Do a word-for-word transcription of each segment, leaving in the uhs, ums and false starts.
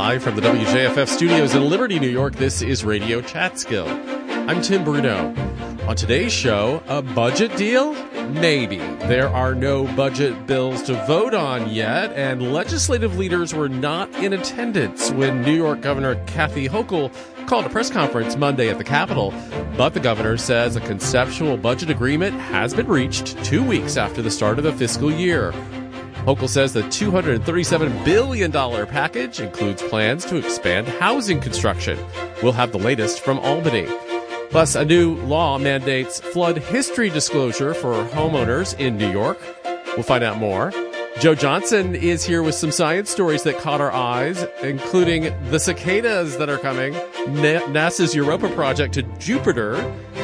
Live from the W J F F studios in Liberty, New York, this is Radio Chatskill. I'm Tim Bruno. On today's show, a budget deal? Maybe. There are no budget bills to vote on yet, and legislative leaders were not in attendance when New York Governor Kathy Hochul called a press conference Monday at the Capitol. But the governor says a conceptual budget agreement has been reached two weeks after the start of the fiscal year. Hochul says the two hundred thirty-seven billion dollars package includes plans to expand housing construction. We'll have the latest from Albany. Plus, a new law mandates flood history disclosure for homeowners in New York. We'll find out more. Joe Johnson is here with some science stories that caught our eyes, including the cicadas that are coming, NASA's Europa project to Jupiter,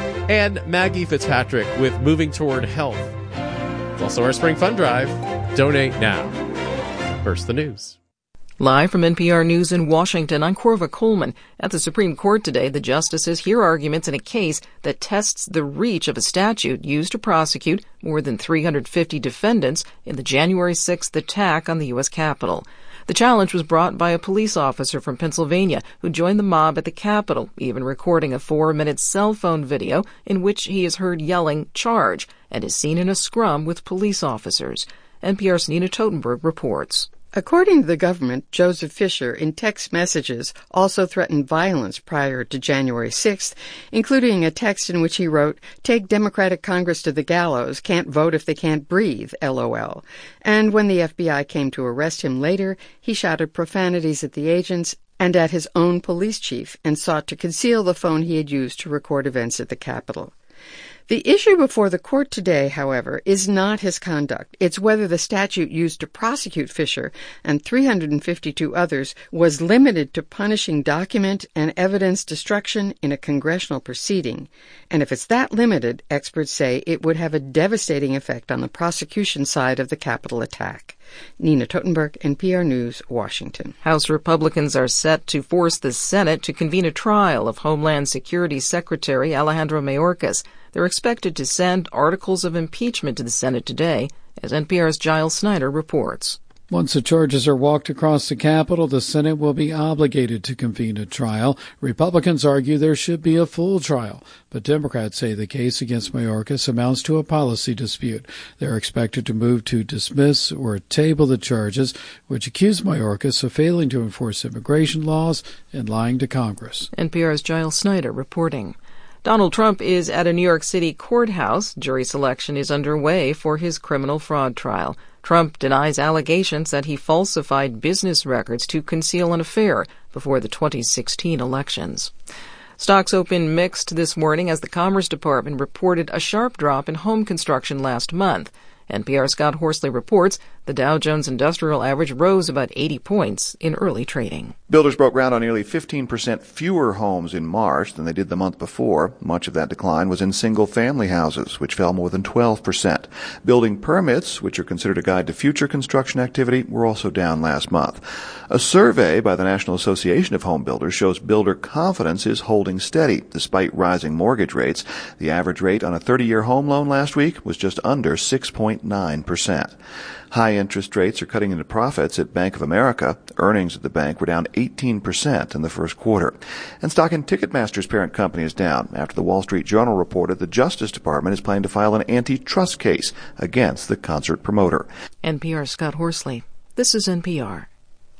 and Maggie Fitzpatrick with Moving Toward Health. It's also our Spring Fund Drive. Donate now. First, the news. Live from N P R News in Washington, I'm Corva Coleman. At the Supreme Court today, the justices hear arguments in a case that tests the reach of a statute used to prosecute more than three hundred fifty defendants in the January sixth attack on the U S Capitol. The challenge was brought by a police officer from Pennsylvania who joined the mob at the Capitol, even recording a four-minute cell phone video in which he is heard yelling, "Charge," and is seen in a scrum with police officers. N P R's Nina Totenberg reports. According to the government, Joseph Fisher, in text messages, also threatened violence prior to January sixth, including a text in which he wrote, "Take Democratic Congress to the gallows, can't vote if they can't breathe, LOL. And when the F B I came to arrest him later, he shouted profanities at the agents and at his own police chief and sought to conceal the phone he had used to record events at the Capitol. The issue before the court today, however, is not his conduct. It's whether the statute used to prosecute Fisher and three hundred fifty-two others was limited to punishing document and evidence destruction in a congressional proceeding. And if it's that limited, experts say it would have a devastating effect on the prosecution side of the Capitol attack. Nina Totenberg, N P R News, Washington. House Republicans are set to force the Senate to convene a trial of Homeland Security Secretary Alejandro Mayorkas. They're expected to send articles of impeachment to the Senate today, as N P R's Giles Snyder reports. Once the charges are walked across the Capitol, the Senate will be obligated to convene a trial. Republicans argue there should be a full trial, but Democrats say the case against Mayorkas amounts to a policy dispute. They're expected to move to dismiss or table the charges, which accuse Mayorkas of failing to enforce immigration laws and lying to Congress. N P R's Giles Snyder reporting. Donald Trump is at a New York City courthouse. Jury selection is underway for his criminal fraud trial. Trump denies allegations that he falsified business records to conceal an affair before the twenty sixteen elections. Stocks opened mixed this morning as the Commerce Department reported a sharp drop in home construction last month. N P R's Scott Horsley reports the Dow Jones Industrial Average rose about eighty points in early trading. Builders broke ground on nearly fifteen percent fewer homes in March than they did the month before. Much of that decline was in single-family houses, which fell more than twelve percent. Building permits, which are considered a guide to future construction activity, were also down last month. A survey by the National Association of Home Builders shows builder confidence is holding steady despite rising mortgage rates. The average rate on a thirty-year home loan last week was just under six point nine percent. High interest rates are cutting into profits at Bank of America. Earnings at the bank were down eighteen percent in the first quarter. And stock in Ticketmaster's parent company is down after the Wall Street Journal reported the Justice Department is planning to file an antitrust case against the concert promoter. N P R's Scott Horsley. This is N P R.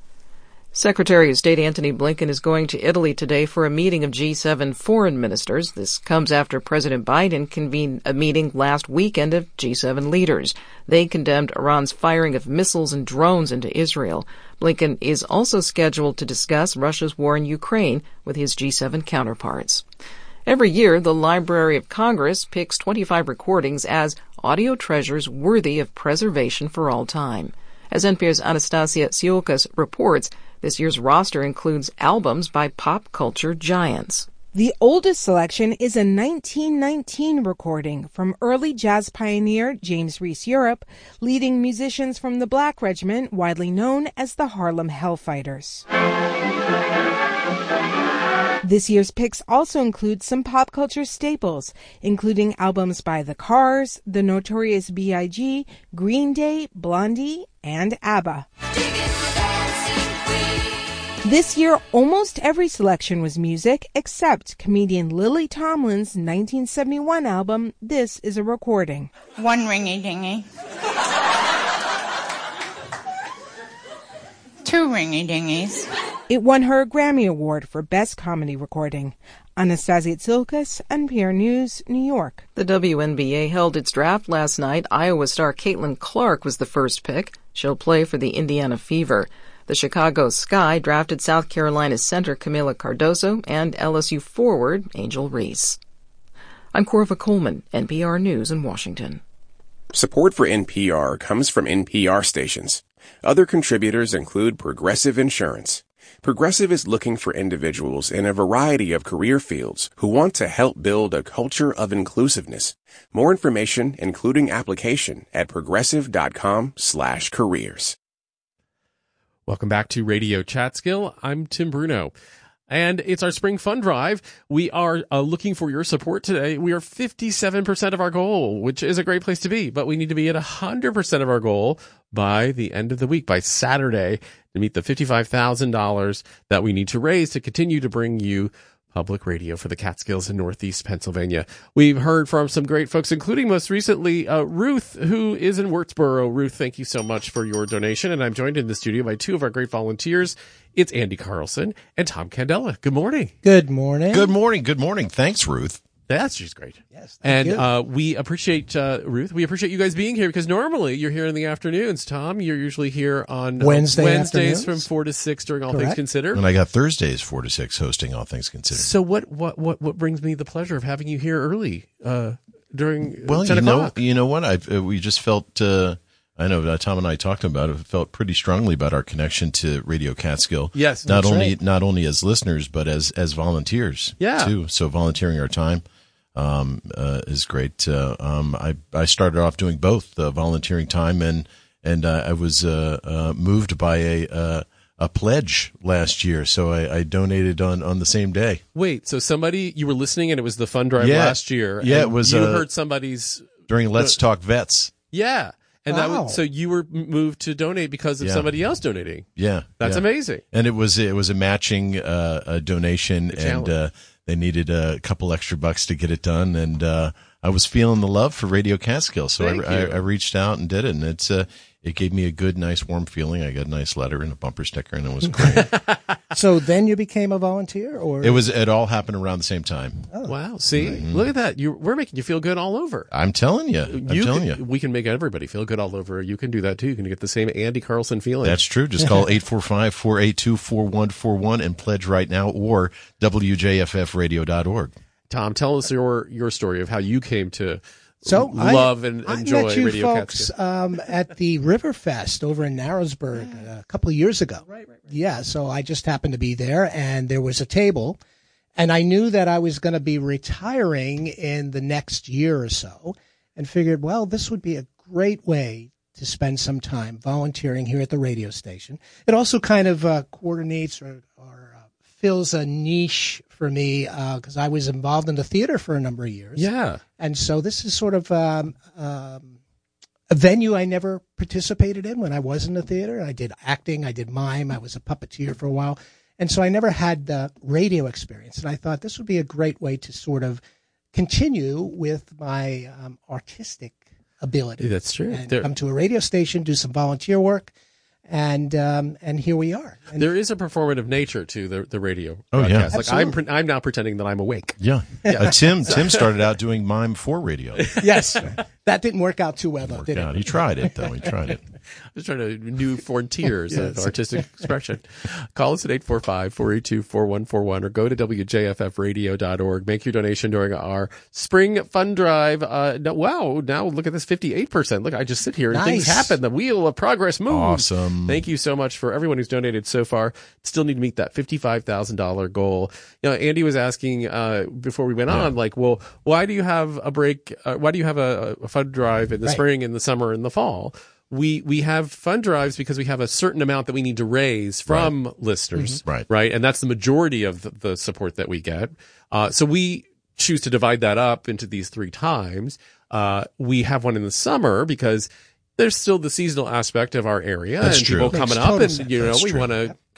Secretary of State Antony Blinken is going to Italy today for a meeting of G seven foreign ministers. This comes after President Biden convened a meeting last weekend of G seven leaders. They condemned Iran's firing of missiles and drones into Israel. Blinken is also scheduled to discuss Russia's war in Ukraine with his G seven counterparts. Every year, the Library of Congress picks twenty-five recordings as audio treasures worthy of preservation for all time. As N P R's Anastasia Siokas reports, this year's roster includes albums by pop culture giants. The oldest selection is a nineteen nineteen recording from early jazz pioneer James Reese Europe, leading musicians from the Black Regiment, widely known as the Harlem Hellfighters. This year's picks also include some pop culture staples, including albums by The Cars, The Notorious B I G, Green Day, Blondie, and ABBA. This year, almost every selection was music except comedian Lily Tomlin's nineteen seventy-one album, This Is a Recording. One ringy-dingy. Two ringy-dingies. It won her a Grammy Award for Best Comedy Recording. Anastasia Tsilkas, N P R News, New York. The W N B A held its draft last night. Iowa star Caitlin Clark was the first pick. She'll play for the Indiana Fever. The Chicago Sky drafted South Carolina center Camila Cardoso and L S U forward Angel Reese. I'm Corva Coleman, N P R News in Washington. Support for N P R comes from N P R stations. Other contributors include Progressive Insurance. Progressive is looking for individuals in a variety of career fields who want to help build a culture of inclusiveness. More information, including application, at progressive.com slash careers. Welcome back to Radio Chatskill. I'm Tim Bruno. And it's our spring fund drive. We are uh, looking for your support today. We are fifty-seven percent of our goal, which is a great place to be, but we need to be at one hundred percent of our goal by the end of the week, by Saturday, to meet the fifty-five thousand dollars that we need to raise to continue to bring you public radio for the Catskills in Northeast Pennsylvania. We've heard from some great folks, including most recently uh, Ruth, who is in Wurtsboro. Ruth, thank you so much for your donation. And I'm joined in the studio by two of our great volunteers. It's Andy Carlson and Tom Candela. Good morning. Good morning. Good morning. Good morning. Thanks, Ruth. That's just great. Yes, thank and you. Uh, we appreciate, uh, Ruth, we appreciate you guys being here because normally you're here in the afternoons. Tom, you're usually here on uh, Wednesday Wednesdays afternoons? from four to six during All Correct. Things Considered. And I got Thursdays four to six hosting All Things Considered. So what, what, what, what brings me the pleasure of having you here early uh, during well, ten you know, o'clock? you know what? I uh, we just felt. Uh, I know uh, Tom and I talked about it. Felt pretty strongly about our connection to Radio Catskill. Yes, not that's only right. not only as listeners but as as volunteers. Yeah. too. So volunteering our time um, uh, is great. Uh, um, I I started off doing both uh, volunteering time and and uh, I was uh, uh, moved by a. Uh, a pledge last year, so I, I donated on, on the same day. Wait, so somebody, you were listening and it was the fund drive Yeah. last year. Yeah, and it was, You uh, heard somebody's. During Let's Talk Vets. Yeah. And that Wow. was, so you were moved to donate because of Yeah. somebody else donating. Yeah. That's yeah. amazing. And it was it was a matching uh, a donation, The and challenge. uh, they needed a couple extra bucks to get it done. And uh, I was feeling the love for Radio Catskill, so Thank I, I, you. I reached out and did it, and it's uh, it gave me a good, nice, warm feeling. I got a nice letter and a bumper sticker, and it was great. So then you became a volunteer, or it was it all happened around the same time. Wow. See, look at that. You, we're making you feel good all over. I'm telling you, I'm You telling can- you. We can make everybody feel good all over. You can do that too. You can get the same Andy Carlson feeling. That's true. Just call eight four five, four eight two, four one four one and pledge right now, or W J F F radio dot org. Tom, tell us your, your story of how you came to so I- love and I enjoy met you Radio folks Catskill. um, at the Riverfest over in Narrowsburg uh, a couple of years ago. Right, right, right. Yeah, so I just happened to be there, and there was a table, and I knew that I was going to be retiring in the next year or so, and figured, well, this would be a great way to spend some time volunteering here at the radio station. It also kind of uh, coordinates or, or uh, fills a niche for me because I was involved in the theater for a number of years. Yeah. And so this is sort of um, um, a venue I never participated in when I was in the theater. I did acting, I did mime, I was a puppeteer for a while. And so I never had the radio experience. And I thought this would be a great way to sort of continue with my um, artistic ability. That's true. And There- come to a radio station, do some volunteer work. And um, and here we are. And There is a performative nature to the the radio Oh, yeah. broadcast. Like I'm Absolutely. pre- I'm now pretending that I'm awake. Yeah. Uh, Tim Tim started out doing mime for radio. yes, that didn't work out too well, though, Worked did out. it? He tried it though. He tried it. Just trying to new frontiers of artistic expression. Call us at eight four five, four eight two, four one four one or go to W J F F radio dot org. Make your donation during our spring fund drive. Uh, no, wow, now look at this fifty-eight percent. Look, I just sit here and things Nice. happen. The wheel of progress moves. Awesome. Thank you so much for everyone who's donated so far. Still need to meet that fifty-five thousand dollars goal. You know, Andy was asking uh, before we went on, like, well, why do you have a break? Uh, why do you have a, a fund drive in the Right. spring, in the summer, in the fall? We we have fund drives because we have a certain amount that we need to raise from listeners, Right. right? And that's the majority of the, the support that we get. Uh, so we choose to divide that up into these three times. Uh, we have one in the summer because there's still the seasonal aspect of our area That's and true. people Makes coming up, total and sense. you know That's we true. want to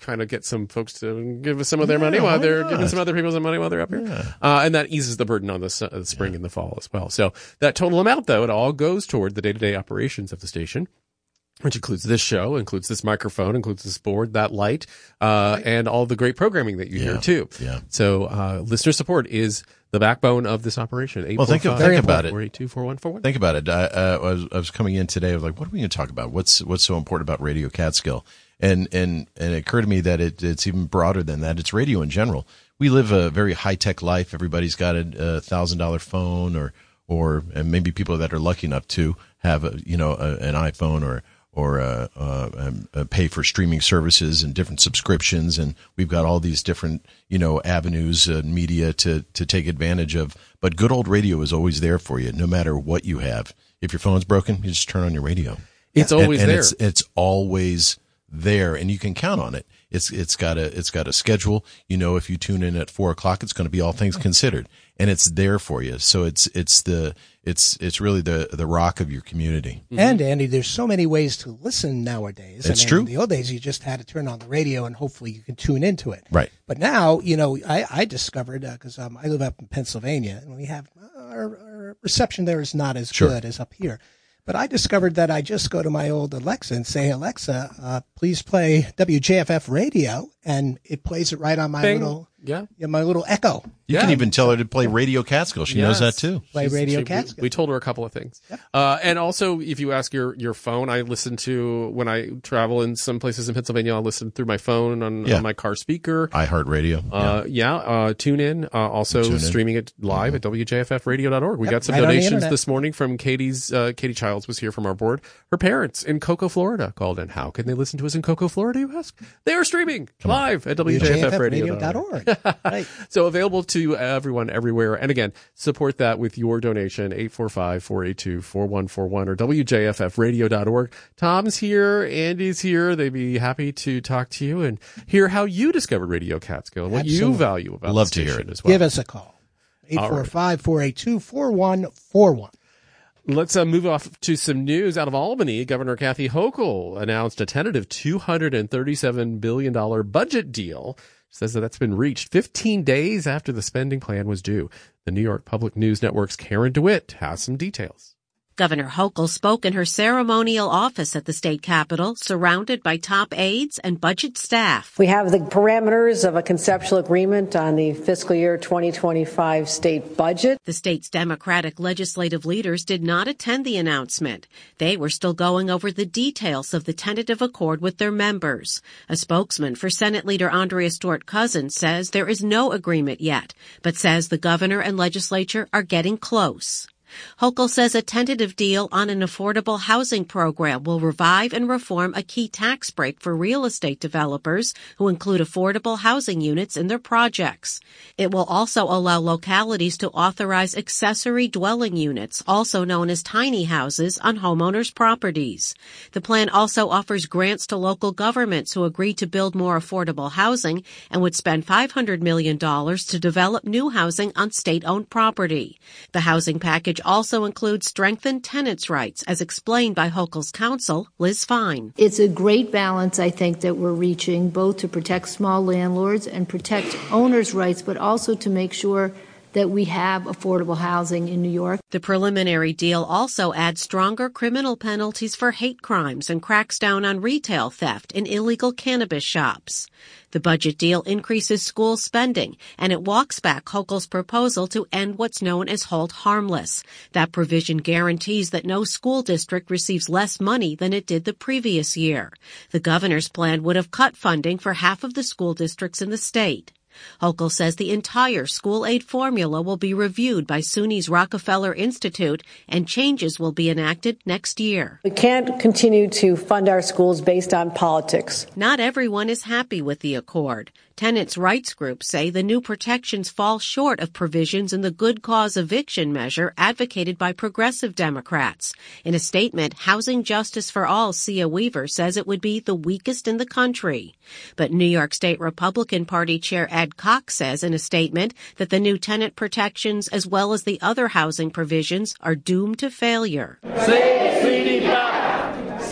kind of get some folks to give us some of their Yeah, money while why they're not? giving some other people some money while they're up here. Yeah. Uh, and that eases the burden on the, su- the spring and the fall as well. So that total amount, though, it all goes toward the day-to-day operations of the station, which includes this show, includes this microphone, includes this board, that light, uh, and all the great programming that you Yeah. hear too. Yeah. So, uh, listener support is the backbone of this operation. Well, think of- think about it. four eight two, four one four one. Think about it. I, uh, I, was, I was coming in today. I was like, what are we going to talk about? What's what's so important about Radio Catskill? And and and it occurred to me that it, it's even broader than that. It's radio in general. We live a very high tech life. Everybody's got a thousand dollar phone, or or and maybe people that are lucky enough to have a you know a, an iPhone or or uh, uh, um, uh, pay for streaming services and different subscriptions, and we've got all these different you know avenues and uh, media to to take advantage of. But good old radio is always there for you, no matter what you have. If your phone's broken, you just turn on your radio. It's and, always and there. It's it's always there, and you can count on it. It's it's got a it's got a schedule. You know, if you tune in at four o'clock, it's going to be All Things Considered, and it's there for you. So it's it's the it's it's really the the rock of your community. Mm-hmm. And Andy, there's so many ways to listen nowadays. It's I mean, true. In the old days, you just had to turn on the radio, and hopefully you can tune into it. Right. But now, you know, I, I discovered because um, I live up in Pennsylvania, and we have uh, our, our reception there is not as Sure. good as up here. But I discovered that I just go to my old Alexa and say, Alexa, uh, please play W J F F radio, and it plays it right on my Bing. little Yeah. yeah, my little Echo. You Yeah. can even tell her to play Radio Catskill. She knows that Yes. too. Play She's- Radio she- we- Catskill. We, told her a couple of things. Uh, and also, if you ask your, your phone, I listen to, when I travel in some places in Pennsylvania, I'll listen through my phone on, Yeah. on my car speaker. iHeartRadio. Uh, yeah, uh, tune in. Uh, also Tune in. streaming it live at W J F F radio dot org. We Yep, got some right on the donations internet. this morning from Katie's, uh, Katie Childs was here from our board. Her parents in Cocoa, Florida called in. How can they listen to us in Cocoa, Florida, you ask? They are streaming live at W J F F radio dot org. Right. So available to everyone everywhere. And again, support that with your donation, eight four five, four eight two, four one four one or W J F F radio dot org. Tom's here. Andy's here. They'd be happy to talk to you and hear how you discovered Radio Catskill and what you Absolutely. value about Love the to hear station it. as well. Give us a call. eight four five, four eight two, four one four one. Let's uh, move off to some news out of Albany. Governor Kathy Hochul announced a tentative two hundred thirty-seven billion dollars budget deal. She says that that's been reached fifteen days after the spending plan was due. The New York Public News Network's Karen DeWitt has some details. Governor Hochul spoke in her ceremonial office at the state capitol, surrounded by top aides and budget staff. We have the parameters of a conceptual agreement on the fiscal year twenty twenty-five state budget. The state's Democratic legislative leaders did not attend the announcement. They were still going over the details of the tentative accord with their members. A spokesman for Senate Leader Andrea Stewart-Cousins says there is no agreement yet, but says the governor and legislature are getting close. Hochul says a tentative deal on an affordable housing program will revive and reform a key tax break for real estate developers who include affordable housing units in their projects. It will also allow localities to authorize accessory dwelling units, also known as tiny houses, on homeowners' properties. The plan also offers grants to local governments who agree to build more affordable housing and would spend five hundred million dollars to develop new housing on state-owned property. The housing package also includes strengthened tenants' rights, as explained by Hochul's counsel, Liz Fine. It's a great balance, I think, that we're reaching, both to protect small landlords and protect owners' rights, but also to make sure that we have affordable housing in New York. The preliminary deal also adds stronger criminal penalties for hate crimes and cracks down on retail theft in illegal cannabis shops. The budget deal increases school spending, and it walks back Hochul's proposal to end what's known as hold harmless. That provision guarantees that no school district receives less money than it did the previous year. The governor's plan would have cut funding for half of the school districts in the state. Hochul says the entire school aid formula will be reviewed by SUNY's Rockefeller Institute, and changes will be enacted next year. We can't continue to fund our schools based on politics. Not everyone is happy with the accord. Tenants' rights groups say the new protections fall short of provisions in the good cause eviction measure advocated by progressive Democrats. In a statement, Housing Justice for All Sia Weaver says it would be the weakest in the country. But New York State Republican Party Chair Ed Cox says in a statement that the new tenant protections, as well as the other housing provisions, are doomed to failure. Save C D P A C, save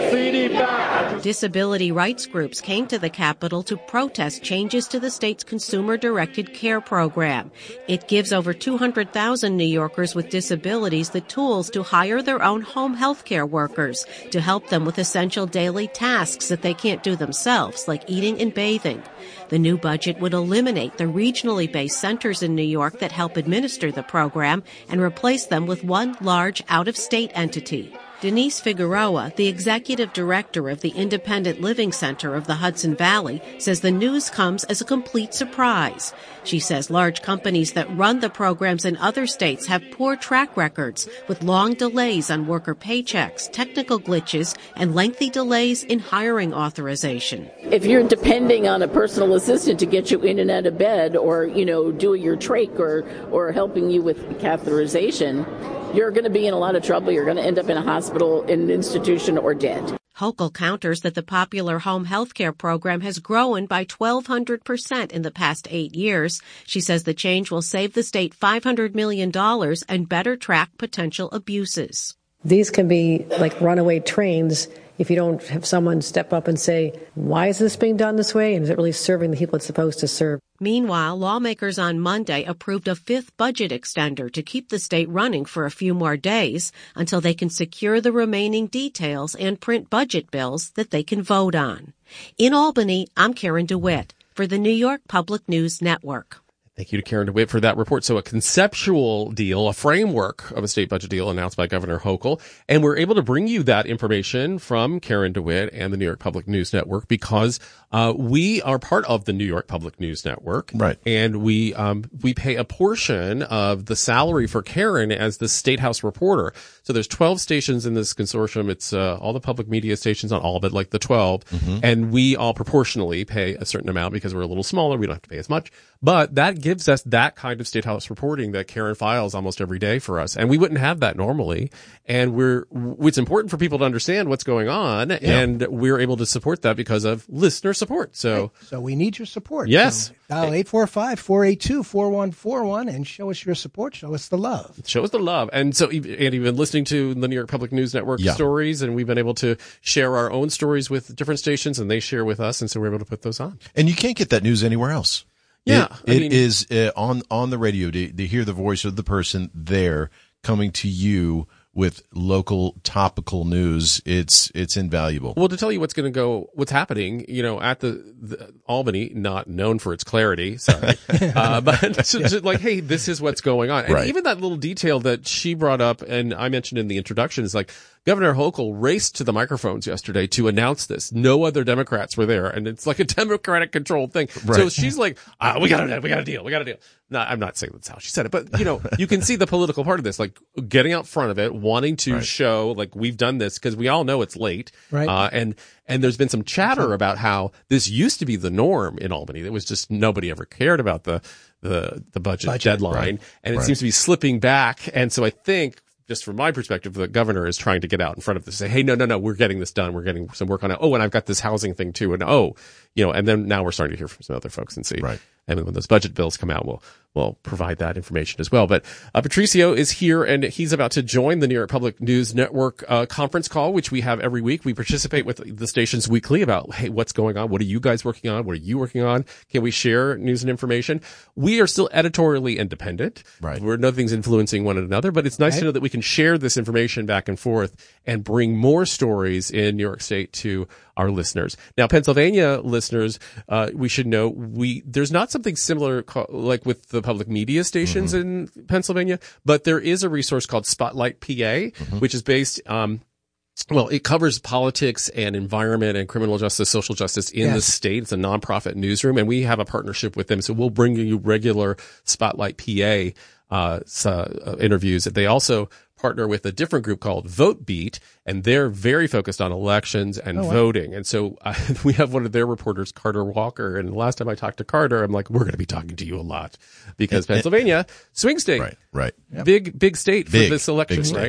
C D back. Disability rights groups came to the Capitol to protest changes to the state's consumer-directed care program. It gives over two hundred thousand New Yorkers with disabilities the tools to hire their own home health care workers to help them with essential daily tasks that they can't do themselves, like eating and bathing. The new budget would eliminate the regionally based centers in New York that help administer the program and replace them with one large out-of-state entity. Denise Figueroa, the executive director of the Independent Living Center of the Hudson Valley, says the news comes as a complete surprise. She says large companies that run the programs in other states have poor track records with long delays on worker paychecks, technical glitches, and lengthy delays in hiring authorization. If you're depending on a personal assistant to get you in and out of bed or, you know, doing your trach or, or helping you with catheterization, you're going to be in a lot of trouble. You're going to end up in a hospital, in an institution, or dead. Hochul counters that the popular home health care program has grown by twelve hundred percent in the past eight years. She says the change will save the state five hundred million dollars and better track potential abuses. These can be like runaway trains if you don't have someone step up and say, why is this being done this way? And is it really serving the people it's supposed to serve? Meanwhile, lawmakers on Monday approved a fifth budget extender to keep the state running for a few more days until they can secure the remaining details and print budget bills that they can vote on. In Albany, I'm Karen DeWitt for the New York Public News Network. Thank you to Karen DeWitt for that report. So a conceptual deal, a framework of a state budget deal announced by Governor Hochul. And we're able to bring you that information from Karen DeWitt and the New York Public News Network because uh we are part of the New York Public News Network. Right. And we um we pay a portion of the salary for Karen as the State House reporter. So there's twelve stations in this consortium. It's uh all the public media stations, not all of it, like the twelve. Mm-hmm. And we all proportionally pay a certain amount because we're a little smaller. We don't have to pay as much. But that gives us that kind of State House reporting that Karen files almost every day for us. And we wouldn't have that normally. And we're, it's important for people to understand what's going on. Yeah. And we're able to support that because of listener support. So, right. So we need your support. Yes. So dial eight four five, four eight two, four one four one and show us your support. Show us the love. Show us the love. And so, and you've been listening to the New York Public News Network yeah. stories, and we've been able to share our own stories with different stations, and they share with us. And so we're able to put those on. And you can't get that news anywhere else. Yeah, it, it mean, is uh, on on the radio to, to hear the voice of the person there coming to you with local topical news. It's it's invaluable. Well, to tell you what's going to go, what's happening, you know, at the, the Albany, not known for its clarity, sorry, uh, but to, to, like, hey, this is what's going on, and right. even that little detail that she brought up, and I mentioned in the introduction, is like, Governor Hochul raced to the microphones yesterday to announce this. No other Democrats were there, and it's like a Democratic-controlled thing. Right. So she's like, ah, "We got a, we got a deal, we got a deal." No, I'm not saying that's how she said it, but you know, you can see the political part of this, like getting out front of it, wanting to right. show like we've done this because we all know it's late, right? Uh, and and there's been some chatter about how this used to be the norm in Albany. It was just nobody ever cared about the the the budget, budget deadline, right. and it right. seems to be slipping back. And so I think, just from my perspective, the governor is trying to get out in front of this, say, hey, no, no, no, we're getting this done. We're getting some work on it. Oh, and I've got this housing thing too. And oh, you know, and then now we're starting to hear from some other folks and see. Right. And when those budget bills come out, we'll, we'll provide that information as well. But uh, Patricio is here, and he's about to join the New York Public News Network uh, conference call, which we have every week. We participate with the stations weekly about, hey, what's going on? What are you guys working on? What are you working on? Can we share news and information? We are still editorially independent. Right. We're nothing's influencing one another, but it's nice right. to know that we can share this information back and forth and bring more stories in New York State to our listeners. Now, Pennsylvania listeners, uh, we should know we there's not something similar co- like with the public media stations mm-hmm. in Pennsylvania, but there is a resource called Spotlight P A, mm-hmm. which is based um well, it covers politics and environment and criminal justice, social justice in yes. the state. It's a nonprofit newsroom, and we have a partnership with them. So we'll bring you regular Spotlight P A uh, uh interviews. They also partner with a different group called Vote Beat, and they're very focused on elections and oh, wow. voting. And so uh, we have one of their reporters, Carter Walker. And the last time I talked to Carter, I'm like, we're going to be talking to you a lot because Pennsylvania, swing state, right, right, big, big state for big, this election, state, right? Yeah.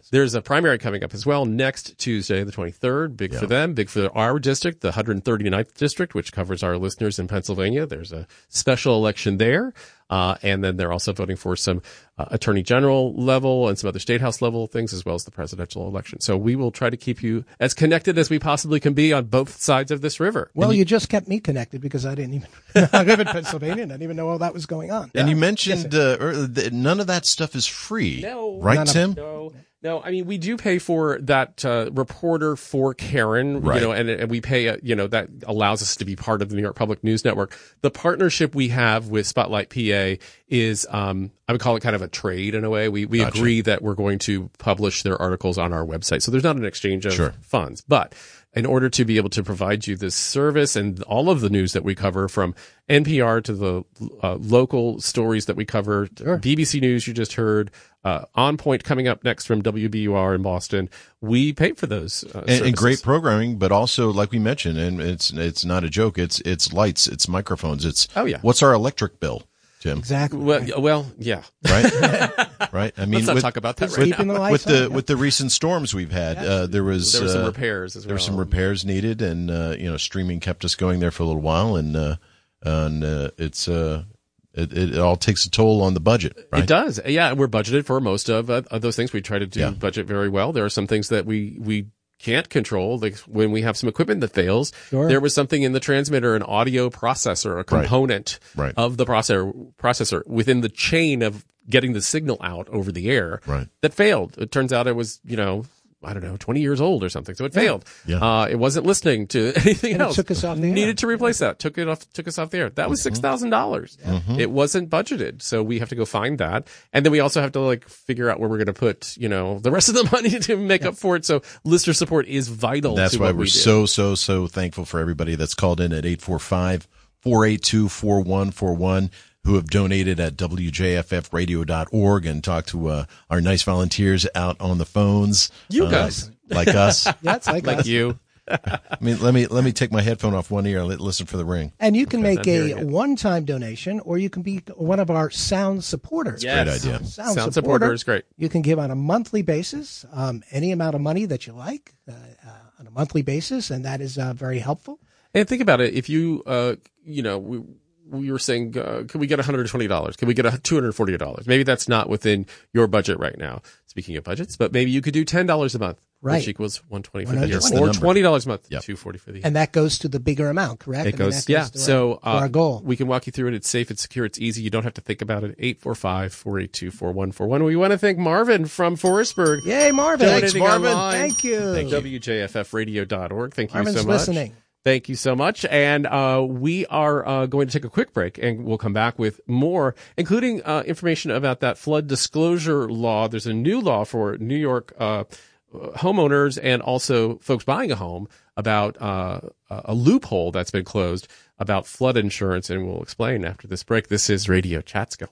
There's a primary coming up as well next Tuesday, the twenty-third. Big Yeah. for them, big for our district, the one hundred thirty-ninth district, which covers our listeners in Pennsylvania. There's a special election there. Uh, and then they're also voting for some uh, attorney general level and some other state house level things, as well as the presidential election. So we will try to keep you as connected as we possibly can be on both sides of this river. Well, And you, you just kept me connected because I didn't even, I live in Pennsylvania and I didn't even know all that was going on. And you mentioned uh, earlier that none of that stuff is free. No. Right, None of- Tim? No. No, I mean, we do pay for that uh, reporter for Karen, Right. you know, and, and we pay, uh, you know, that allows us to be part of the New York Public News Network. The partnership we have with Spotlight P A is, um, I would call it kind of a trade in a way. We we Gotcha. agree that we're going to publish their articles on our website. So there's not an exchange of Sure. funds. But in order to be able to provide you this service and all of the news that we cover, from N P R to the uh, local stories that we cover, B B C News you just heard, uh, On Point coming up next from W B U R in Boston, we pay for those uh, and, and services. great programming, but also, like we mentioned, and it's it's not a joke. It's it's lights, it's microphones, it's Oh, yeah. What's our electric bill, Tim? Exactly. Well, well, yeah. Right, right. I mean, Let's not with, talk about that Just right keeping now. the lights with the on, yeah. with the recent storms we've had, uh, there was There were some uh, repairs as There were well. some repairs needed, and uh, you know, streaming kept us going there for a little while, and uh, and uh, it's uh, it, it all takes a toll on the budget, right? It does. Yeah, we're budgeted for most of, uh, of those things. We try to do Yeah. budget very well. There are some things that we, we can't control, like when we have some equipment that fails. Sure. There was something in the transmitter, an audio processor, a component Right. of the processor, processor within the chain of getting the signal out over the air Right. that failed. It turns out it was, you know, I don't know, twenty years old or something. So it failed. Yeah. Uh, it wasn't listening to anything And it else. took us off the air. Needed to replace that. Took it off, took us off the air. That was six thousand dollars. It wasn't budgeted. So we have to go find that. And then we also have to like figure out where we're going to put, you know, the rest of the money to make up for it. So listener support is vital. That's to why what we're we do. so, so, so thankful for everybody that's called in at eight four five, four eight two, four one four one, who have donated at W J F F radio dot org and talked to uh, our nice volunteers out on the phones. You uh, guys. Like us. Yeah, it's like, like us. you. I mean, let me let me take my headphone off one ear and li- listen for the ring. And you can make I'm hearing a it. one-time donation, or you can be one of our sound supporters. Yes. Great idea. Sound, Sound supporter supporter is great. You can give on a monthly basis, um, any amount of money that you like uh, uh, on a monthly basis, and that is uh, very helpful. And think about it. If you, uh, you know, we, we were saying, uh, can we get one hundred twenty dollars? Can we get a two hundred forty dollars? Maybe that's not within your budget right now. Speaking of budgets, but maybe you could do ten dollars a month, Right. which equals one hundred twenty for the year, one hundred twenty. or twenty dollars a month, Yep. two hundred forty for the year. And that goes to the bigger amount, correct? It I mean, goes, that yeah. to So our, to uh, our goal. we can walk you through it. It's safe, it's secure, it's easy. You don't have to think about it. eight four five, four eight two, four one four one. We want to thank Marvin from Forestburg. Yay, Marvin. Donating Thanks, Marvin. online. Thank you. Thank you. W J F F radio dot org. Thank you Marvin's so much. listening. Thank you so much. And uh, we are uh, going to take a quick break, and we'll come back with more, including uh, information about that flood disclosure law. There's a new law for New York uh, homeowners and also folks buying a home about uh, a loophole that's been closed about flood insurance, and we'll explain after this break. This is Radio Chatskill.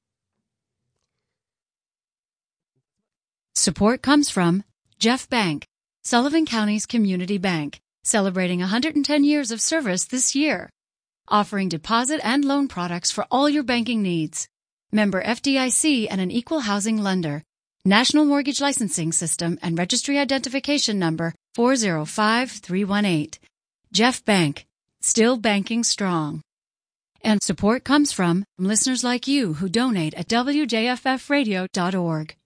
Support comes from Jeff Bank, Sullivan County's community bank, celebrating one hundred ten years of service this year, offering deposit and loan products for all your banking needs. Member F D I C and an equal housing lender. National Mortgage Licensing System and Registry Identification Number four zero five three one eight. Jeff Bank, still banking strong. And support comes from listeners like you who donate at W J F F radio dot org.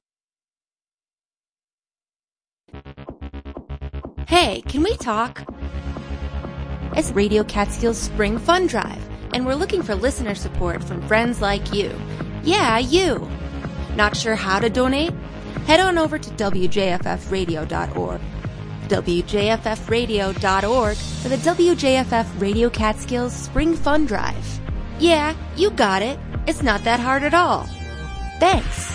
Hey, can we talk? It's Radio Catskill's Spring Fun Drive, and we're looking for listener support from friends like you. Yeah, you. Not sure how to donate? Head on over to W J F F radio dot org. W J F F radio dot org for the W J F F Radio Catskills Spring Fun Drive. Yeah, you got it. It's not that hard at all. Thanks.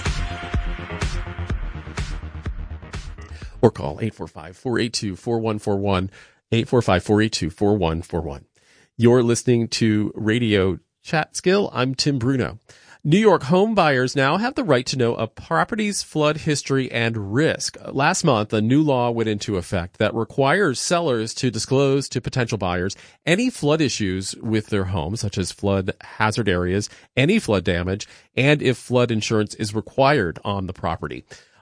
Or call eight four five, four eight two, four one four one, eight four five, four eight two, four one four one. You're listening to Radio Chatskill. I'm Tim Bruno. New York home buyers now have the right to know a property's flood history and risk. Last month, a new law went into effect that requires sellers to disclose to potential buyers any flood issues with their home, such as flood hazard areas, any flood damage, and if flood insurance is required on the property.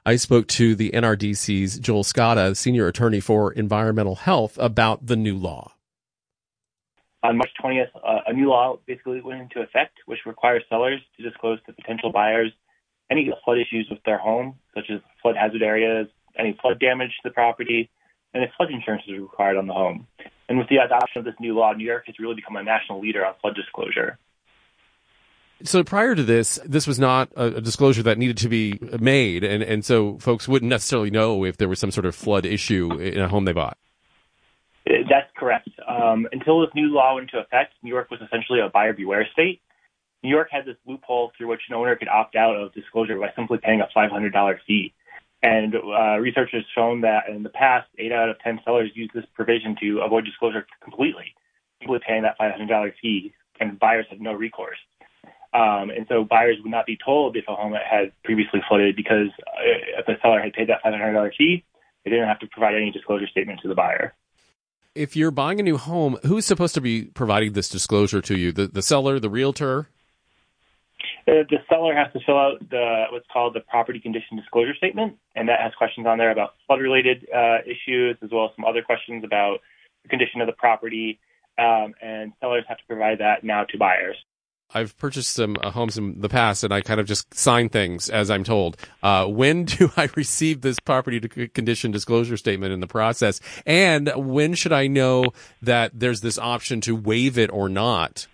I spoke to the N R D C's Joel Scotta, Senior Attorney for Environmental Health, about the new law. On March twentieth, uh, a new law basically went into effect, which requires sellers to disclose to potential buyers any flood issues with their home, such as flood hazard areas, any flood damage to the property, and if flood insurance is required on the home. And with the adoption of this new law, New York has really become a national leader on flood disclosure. So prior to this, this was not a disclosure that needed to be made, and, and so folks wouldn't necessarily know if there was some sort of flood issue in a home they bought. That's correct. Um, until this new law went into effect, New York was essentially a buyer beware state. New York had this loophole through which an owner could opt out of disclosure by simply paying a five hundred dollars fee. And uh, research has shown that in the past, eight out of ten sellers used this provision to avoid disclosure completely, simply paying that five hundred dollars fee, and buyers had no recourse. Um, and so buyers would not be told if a home had previously flooded because if the seller had paid that five hundred dollars fee, they didn't have to provide any disclosure statement to the buyer. If you're buying a new home, who's supposed to be providing this disclosure to you? The, the seller, the realtor? The, the seller has to fill out the what's called the property condition disclosure statement, and that has questions on there about flood-related uh, issues, as well as some other questions about the condition of the property, um, and sellers have to provide that now to buyers. I've purchased some uh, homes in the past, and I kind of just sign things as I'm told. Uh, when do I receive this property condition disclosure statement in the process? And when should I know that there's this option to waive it or not?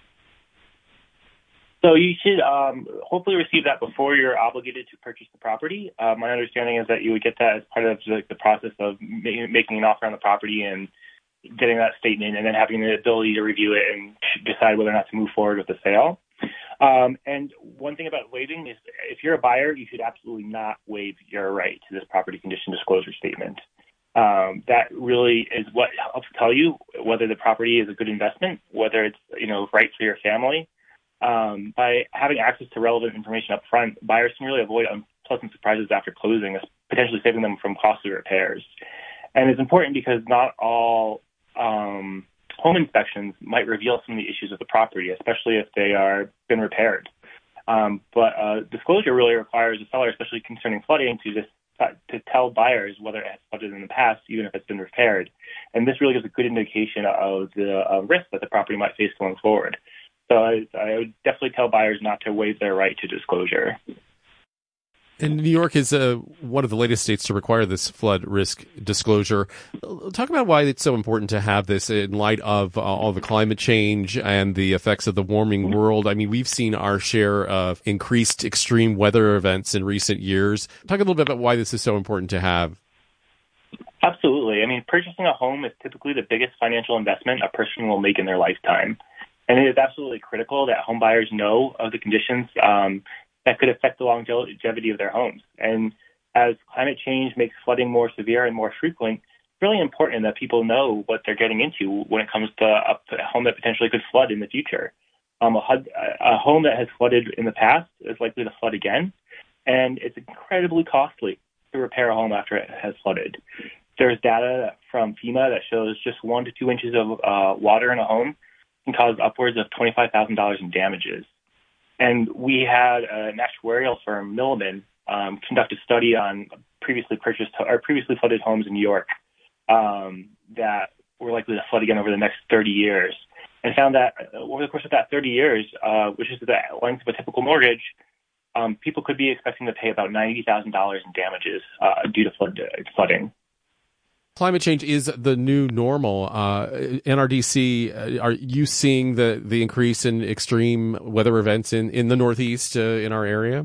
So you should um, hopefully receive that before you're obligated to purchase the property. Uh, my understanding is that you would get that as part of the, the process of ma- making an offer on the property and getting that statement, and then having the ability to review it and decide whether or not to move forward with the sale. Um, and one thing about waiving is if you're a buyer, you should absolutely not waive your right to this property condition disclosure statement. Um, that really is what helps tell you whether the property is a good investment, whether it's, you know, right for your family. Um, by having access to relevant information up front, buyers can really avoid unpleasant surprises after closing, potentially saving them from costly repairs. And it's important because not all um, home inspections might reveal some of the issues of the property, especially if they are been repaired. Um, but uh, disclosure really requires a seller, especially concerning flooding, to just to tell buyers whether it has flooded in the past, even if it's been repaired. And this really gives a good indication of the uh, risk that the property might face going forward. So I, I would definitely tell buyers not to waive their right to disclosure. And New York is uh, one of the latest states to require this flood risk disclosure. Talk about why it's so important to have this in light of uh, all the climate change and the effects of the warming world. I mean, we've seen our share of increased extreme weather events in recent years. Talk a little bit about why this is so important to have. Absolutely. I mean, purchasing a home is typically the biggest financial investment a person will make in their lifetime. And it is absolutely critical that home buyers know of the conditions um, that could affect the longevity of their homes. And as climate change makes flooding more severe and more frequent, it's really important that people know what they're getting into when it comes to a home that potentially could flood in the future. Um, a, a home that has flooded in the past is likely to flood again, and it's incredibly costly to repair a home after it has flooded. There's data from FEMA that shows just one to two inches of uh, water in a home can cause upwards of twenty-five thousand dollars in damages. And we had an actuarial firm, Milliman, um, conduct a study on previously purchased or previously flooded homes in New York um, that were likely to flood again over the next thirty years, and found that over the course of that thirty years, uh, which is the length of a typical mortgage, um, people could be expecting to pay about ninety thousand dollars in damages uh, due to flood, uh, flooding. Climate change is the new normal. Uh, N R D C, uh, are you seeing the, the increase in extreme weather events in, in the Northeast uh, in our area?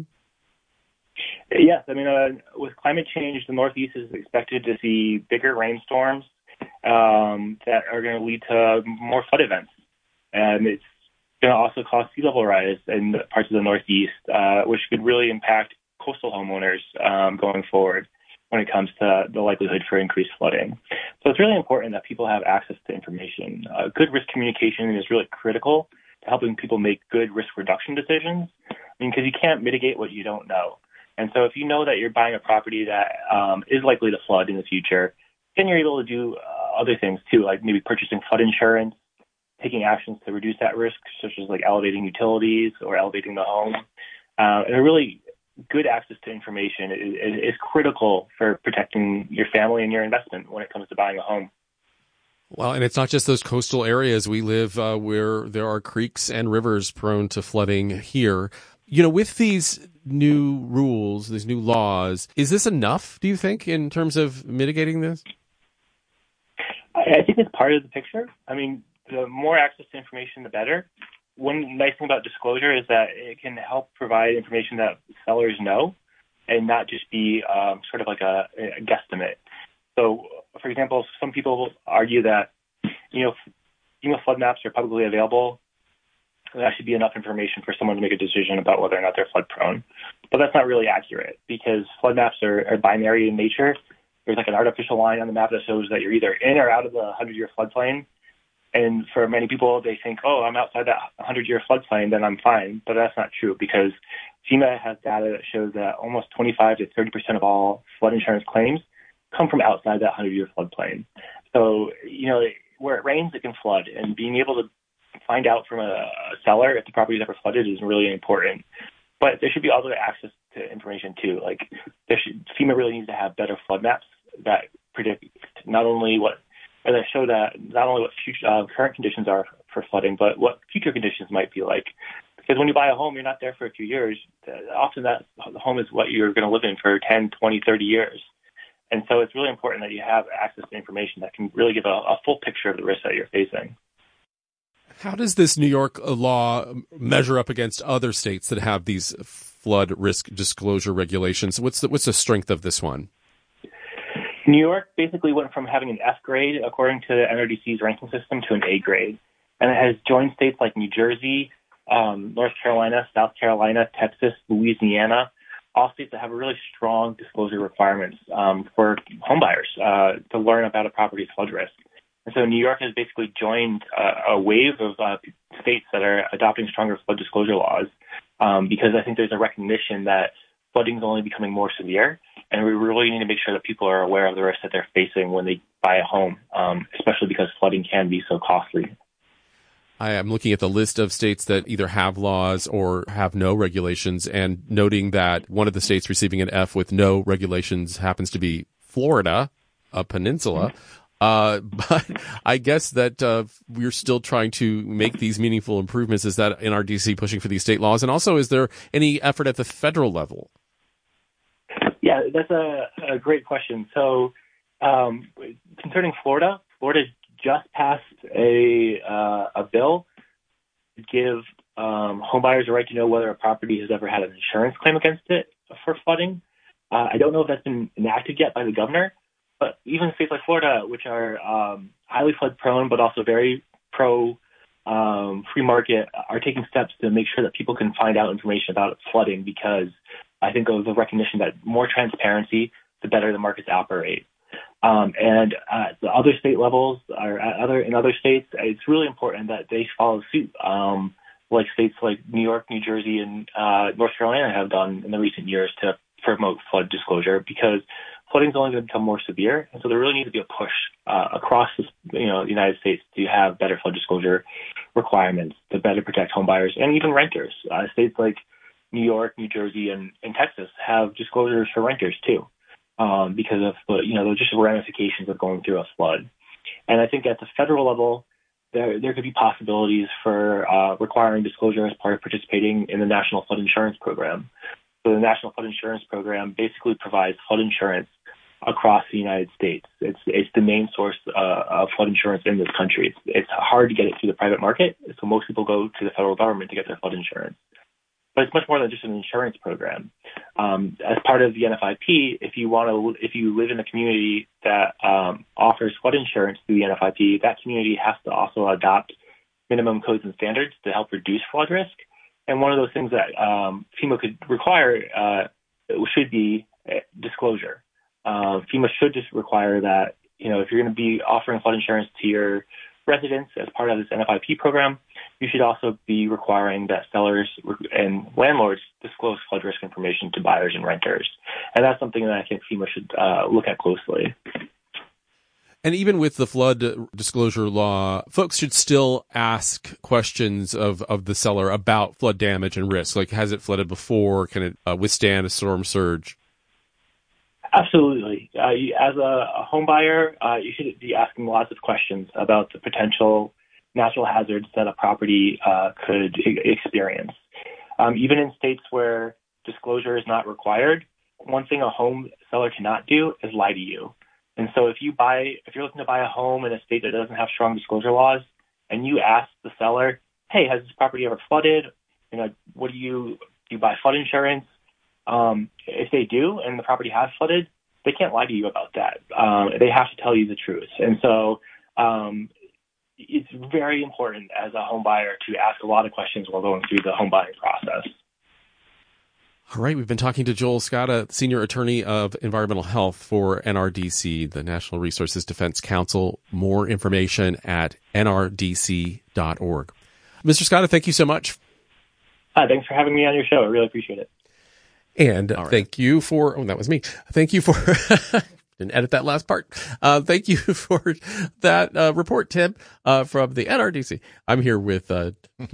Yes. I mean, uh, with climate change, the Northeast is expected to see bigger rainstorms um, that are going to lead to more flood events. And it's going to also cause sea level rise in parts of the Northeast, uh, which could really impact coastal homeowners um, going forward when it comes to the likelihood for increased flooding. So it's really important that people have access to information. Uh, good risk communication is really critical to helping people make good risk reduction decisions. I mean, because you can't mitigate what you don't know. And so if you know that you're buying a property that um, is likely to flood in the future, then you're able to do uh, other things too, like maybe purchasing flood insurance, taking actions to reduce that risk, such as like elevating utilities or elevating the home. Uh, and it really good access to information is, is critical for protecting your family and your investment when it comes to buying a home. Well, and it's not just those coastal areas. We live uh, where there are creeks and rivers prone to flooding here. You know, with these new rules, these new laws, is this enough, do you think, in terms of mitigating this? I think it's part of the picture. I mean, the more access to information, the better. One nice thing about disclosure is that it can help provide information that sellers know and not just be um, sort of like a, a guesstimate. So, for example, some people argue that, you know, FEMA flood maps are publicly available. That should be enough information for someone to make a decision about whether or not they're flood prone. But that's not really accurate because flood maps are, are binary in nature. There's like an artificial line on the map that shows that you're either in or out of the hundred-year floodplain. And for many people, they think, oh, I'm outside that hundred-year floodplain, then I'm fine. But that's not true because FEMA has data that shows that almost twenty-five to thirty percent of all flood insurance claims come from outside that hundred-year floodplain. So, you know, where it rains, it can flood. And being able to find out from a seller if the property is ever flooded is really important. But there should be other access to information, too. Like, there should, FEMA really needs to have better flood maps that predict not only what, or that show that not only what future, uh, current conditions are for flooding, but what future conditions might be like. Because when you buy a home, you're not there for a few years. Often that home is what you're going to live in for ten, twenty, thirty years. And so it's really important that you have access to information that can really give a, a full picture of the risk that you're facing. How does this New York law measure up against other states that have these flood risk disclosure regulations? What's the, what's the strength of this one? New York basically went from having an F grade, according to the N R D C's ranking system, to an A grade. And it has joined states like New Jersey, um, North Carolina, South Carolina, Texas, Louisiana, all states that have really strong disclosure requirements um, for homebuyers uh, to learn about a property's flood risk. And so New York has basically joined uh, a wave of uh, states that are adopting stronger flood disclosure laws um, because I think there's a recognition that flooding is only becoming more severe, and we really need to make sure that people are aware of the risks that they're facing when they buy a home, um, especially because flooding can be so costly. I am looking at the list of states that either have laws or have no regulations, and noting that one of the states receiving an F with no regulations happens to be Florida, a peninsula. Mm-hmm. Uh, but I guess that uh, we're still trying to make these meaningful improvements. Is that N R D C pushing for these state laws? And also, is there any effort at the federal level? Yeah, that's a, a great question. So um, concerning Florida, Florida just passed a uh, a bill to give um, homebuyers the right to know whether a property has ever had an insurance claim against it for flooding. Uh, I don't know if that's been enacted yet by the governor, but even states like Florida, which are um, highly flood prone but also very pro um, free market, are taking steps to make sure that people can find out information about flooding because I think of the recognition that more transparency, the better the markets operate. Um, and at the other state levels, or at other in other states, it's really important that they follow suit, um, like states like New York, New Jersey, and uh, North Carolina have done in the recent years to promote flood disclosure, because flooding is only going to become more severe, and so there really needs to be a push uh, across the, you know, the United States to have better flood disclosure requirements to better protect homebuyers and even renters. Uh, states like New York, New Jersey, and, and Texas have disclosures for renters too. Um, because of the, you know, just ramifications of going through a flood. And I think at the federal level, there there could be possibilities for uh, requiring disclosure as part of participating in the National Flood Insurance Program. So the National Flood Insurance Program basically provides flood insurance across the United States. It's it's the main source uh, of flood insurance in this country. It's, it's hard to get it through the private market, so most people go to the federal government to get their flood insurance. But it's much more than just an insurance program. Um, as part of the N F I P, if you want to, if you live in a community that um, offers flood insurance through the N F I P, that community has to also adopt minimum codes and standards to help reduce flood risk. And one of those things that um, FEMA could require uh, should be disclosure. Uh, FEMA should just require that, you know, if you're going to be offering flood insurance to your residents as part of this N F I P program, you should also be requiring that sellers and landlords disclose flood risk information to buyers and renters. And that's something that I think FEMA should uh, look at closely. And even with the flood disclosure law, folks should still ask questions of, of the seller about flood damage and risk. Like, has it flooded before? Can it uh, withstand a storm surge? Absolutely. Uh, you, as a, a home buyer, uh, you should be asking lots of questions about the potential natural hazards that a property uh, could e- experience. Um, even in states where disclosure is not required, one thing a home seller cannot do is lie to you. And so if you buy, if you're looking to buy a home in a state that doesn't have strong disclosure laws, and you ask the seller, hey, has this property ever flooded? You know, what do you, do you buy flood insurance? Um, if they do, and the property has flooded, they can't lie to you about that. Um, they have to tell you the truth. And so, um, it's very important as a home buyer to ask a lot of questions while going through the home buying process. All right, we've been talking to Joel Scotta, Senior Attorney of Environmental Health for N R D C, the National Resources Defense Council. More information at N R D C dot org. Mister Scotta, thank you so much. Uh, thanks for having me on your show. I really appreciate it. And right. thank you for, oh, that was me. Thank you for, didn't edit that last part. Uh, thank you for that uh, report, Tim, uh, from the N R D C. I'm here with, uh,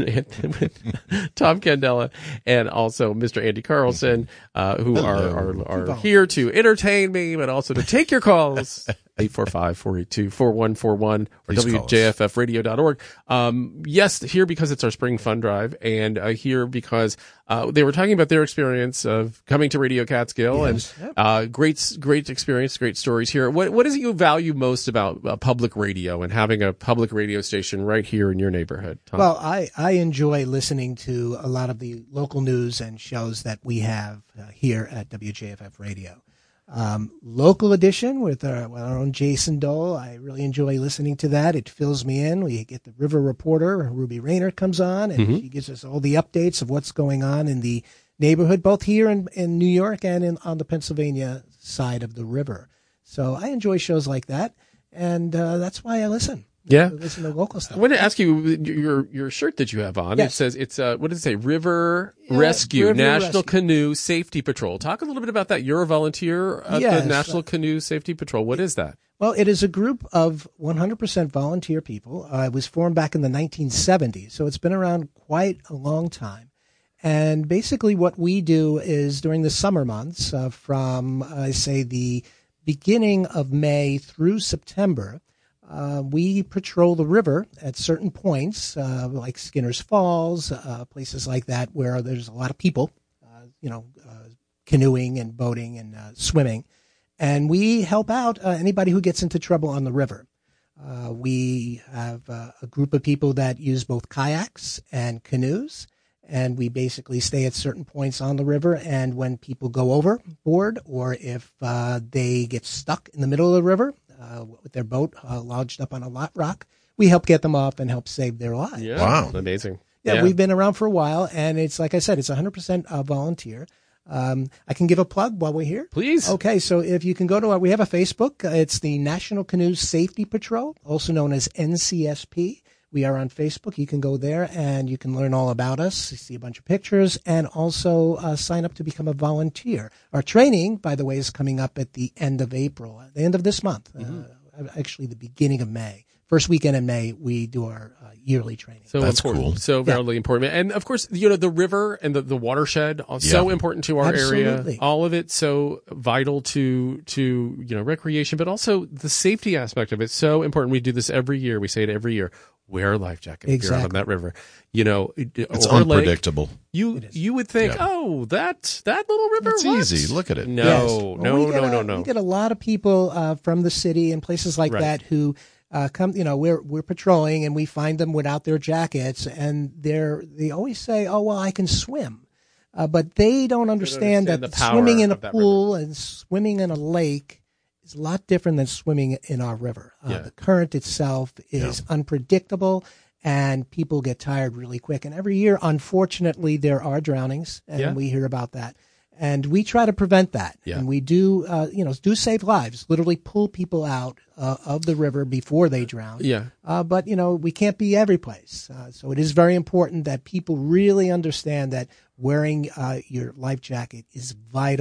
with Tom Candela and also Mister Andy Carlson, uh, who Hello. are, are, are here to entertain me, but also to take your calls. eight four five, four eight two, four one four one or W J F F radio dot org. Um, yes, here because it's our spring fund drive, and uh, here because uh, they were talking about their experience of coming to Radio Catskill, yes. and uh, great, great experience, great stories here. What what is it you value most about uh, public radio and having a public radio station right here in your neighborhood, Tom? Well, I, I enjoy listening to a lot of the local news and shows that we have uh, here at W J F F Radio. Um, local edition with our, with our own Jason Dole. I really enjoy listening to that. It fills me in. We get the River Reporter, Ruby Rayner comes on, and mm-hmm. she gives us all the updates of what's going on in the neighborhood, both here in, in New York and in, on the Pennsylvania side of the river. So I enjoy shows like that, and uh, that's why I listen. Yeah, I listen to local stuff. I want to ask you your your shirt that you have on. Yes. It says it's uh what does it say? River yeah, Rescue River National Rescue. Canoe Safety Patrol. Talk a little bit about that. You're a volunteer at yes. the National Canoe Safety Patrol. What is that? Well, it is a group of one hundred percent volunteer people. Uh, it was formed back in the nineteen seventies, so it's been around quite a long time. And basically, what we do is during the summer months, uh, from I say the beginning of May through September. Uh, we patrol the river at certain points, uh, like Skinner's Falls, uh, places like that where there's a lot of people, uh, you know, uh, canoeing and boating and uh, swimming. And we help out uh, anybody who gets into trouble on the river. Uh, we have uh, a group of people that use both kayaks and canoes, and we basically stay at certain points on the river. And when people go overboard or if uh, they get stuck in the middle of the river, Uh, with their boat uh, lodged up on a lot rock, we help get them off and help save their lives. Yeah. Wow. Amazing. Yeah, yeah, we've been around for a while, and it's like I said, it's one hundred percent uh, volunteer. Um, I can give a plug while we're here? Please. Okay, so if you can go to our, we have a Facebook. Uh, it's the National Canoe Safety Patrol, also known as N C S P. We are on Facebook. You can go there and you can learn all about us, see a bunch of pictures, and also uh, sign up to become a volunteer. Our training, by the way, is coming up at the end of April, at the end of this month, mm-hmm. uh, actually the beginning of May. First weekend in May, we do our uh, yearly training. So That's important. cool. So very yeah. important. And of course, you know, the river and the, the watershed are yeah. so important to our Absolutely. area. All of it so vital to, to, you know, recreation, but also the safety aspect of it. So important. We do this every year. We say it every year. Wear a life jacket exactly. if you're on that river. You know, it's unpredictable. Lake, you you would think, yeah. oh, that that little river. It's what? easy. Look at it. No, yes. no, well, no, a, no, no. We get a lot of people uh, from the city and places like right. that who uh, come. You know, we're we're patrolling and we find them without their jackets, and they're they always say, "Oh, well, I can swim," uh, but they don't understand, they don't understand that swimming in a pool river. and swimming in a lake is a lot different than swimming in our river. Uh, yeah. The current itself is yeah. unpredictable. And people get tired really quick. And every year, unfortunately, there are drownings, and yeah. we hear about that. And we try to prevent that. Yeah. And we do, uh, you know, do save lives, literally pull people out uh, of the river before they drown. Yeah. Uh, but, you know, we can't be every place. Uh, so it is very important that people really understand that wearing uh, your life jacket is vital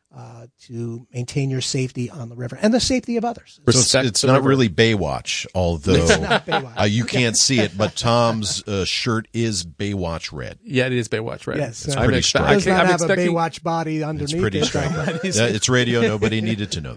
uh, to maintain your safety on the river and the safety of others. So it's, it's not really Baywatch, although It's not Baywatch. uh, you can't see it, but Tom's uh, shirt is Baywatch red. Yeah, it is Baywatch red. Yes, It's uh, pretty it striking. does not I'm have expecting- a Baywatch body underneath. It's pretty it. striking. Yeah, it's radio. Nobody needed to know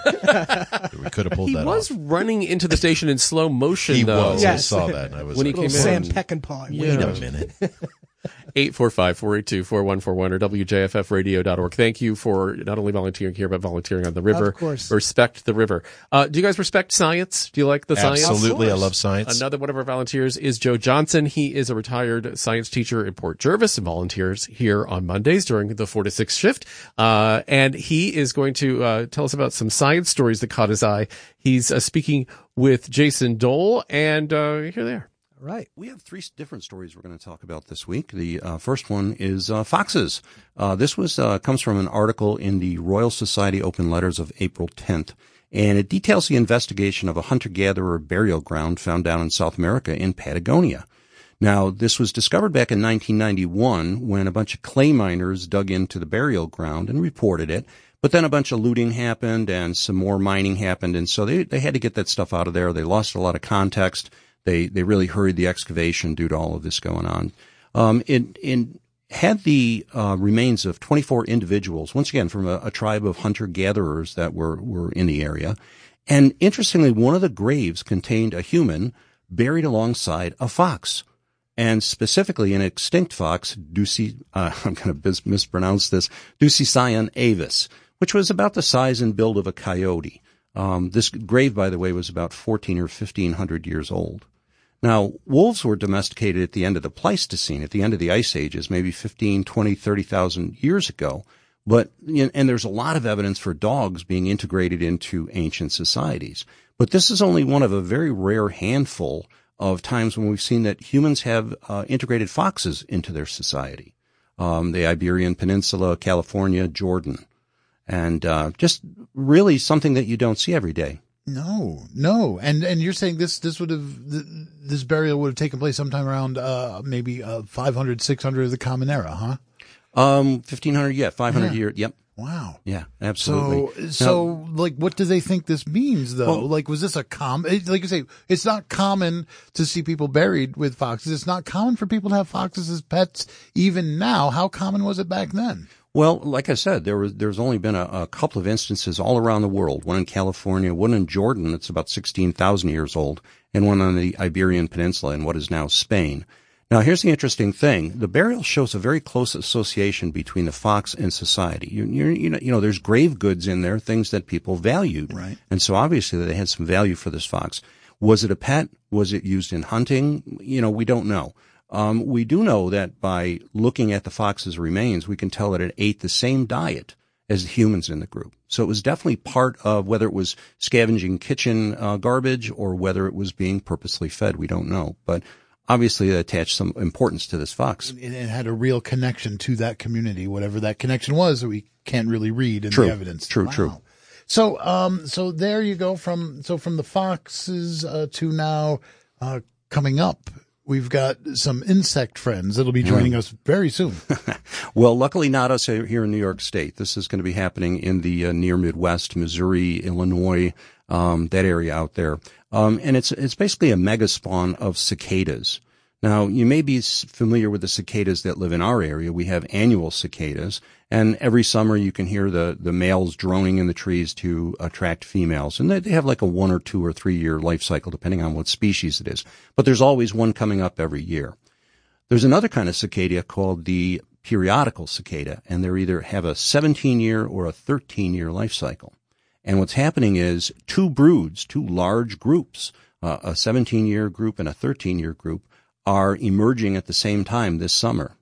that. We could have pulled He that was off. running into the station in slow motion, He though. was. Yes. I saw that. And I was When he like, came Sam in. Peckinpah. Wait a minute. eight four five, four eight two, four one four one or W J F F radio dot org. Thank you for not only volunteering here, but volunteering on the river. Of course. Respect the river. Uh, do you guys respect science? Do you like the science? Absolutely. I love science. Another one of our volunteers is Joe Johnson. He is a retired science teacher in Port Jervis and volunteers here on Mondays during the four to six shift. Uh, and he is going to uh, tell us about some science stories that caught his eye. He's uh, speaking with Jason Dole, and uh, here they are. Right. We have three different stories we're going to talk about this week. The uh, first one is uh, foxes. Uh, this was uh, comes from an article in the Royal Society Open Letters of April tenth, and it details the investigation of a hunter-gatherer burial ground found down in South America in Patagonia. Now, this was discovered back in nineteen ninety-one when a bunch of clay miners dug into the burial ground and reported it. But then a bunch of looting happened and some more mining happened, and so they, they had to get that stuff out of there. They lost a lot of context. They they really hurried the excavation due to all of this going on. Um, it, it had the uh, remains of twenty-four individuals, once again from a, a tribe of hunter-gatherers that were, were in the area. And interestingly, one of the graves contained a human buried alongside a fox. And specifically an extinct fox, Duci, uh, I'm going to mis- mispronounce this, Dusicyon avis, which was about the size and build of a coyote. Um, this grave, by the way, was about fourteen or fifteen hundred years old. Now, wolves were domesticated at the end of the Pleistocene, at the end of the Ice Ages, maybe fifteen, twenty, thirty thousand years ago. But, and there's a lot of evidence for dogs being integrated into ancient societies. But this is only one of a very rare handful of times when we've seen that humans have uh, integrated foxes into their society. Um, the Iberian Peninsula, California, Jordan. And uh, just really something that you don't see every day. No, no. And and you're saying this this would have this burial would have taken place sometime around uh maybe uh five hundred, six hundred of the Common Era, huh? Um fifteen hundred, yeah, five hundred Yeah. years. Yep. Wow. Yeah, absolutely. So, so like, what do they think this means, though? Well- like, was this a com? it- Like you say, it's not common to see people buried with foxes. It's not common for people to have foxes as pets, even now. How common was it back then? Well, like I said, there was there's only been a, a couple of instances all around the world. One in California, one in Jordan, that's about sixteen thousand years old, and one on the Iberian Peninsula in what is now Spain. Now, here's the interesting thing: the burial shows a very close association between the fox and society. You, you, you know, you know, there's grave goods in there, things that people valued, Right. and so obviously they had some value for this fox. Was it a pet? Was it used in hunting? You know, we don't know. Um, we do know that by looking at the fox's remains, we can tell that it ate the same diet as the humans in the group. So it was definitely part of whether it was scavenging kitchen uh, garbage or whether it was being purposely fed. We don't know. But obviously it attached some importance to this fox. And it had a real connection to that community, whatever that connection was that we can't really read in True. the evidence. True, Wow. true. So, um, so there you go from, so from the foxes, uh, to now, uh, coming up, we've got some insect friends that'll be joining Mm. us very soon. Well, luckily not us here in New York State. This is going to be happening in the uh, near Midwest, Missouri, Illinois, um, that area out there. Um, and it's it's basically a mega spawn of cicadas. Now, you may be s- familiar with the cicadas that live in our area. We have annual cicadas, and every summer you can hear the, the males droning in the trees to attract females. And they, they have like a one or two or three year life cycle, depending on what species it is. But there's always one coming up every year. There's another kind of cicada called the periodical cicada, and they either have a seventeen year or a thirteen year life cycle. And what's happening is two broods, two large groups, uh, a seventeen year group and a thirteen year group, are emerging at the same time this summer.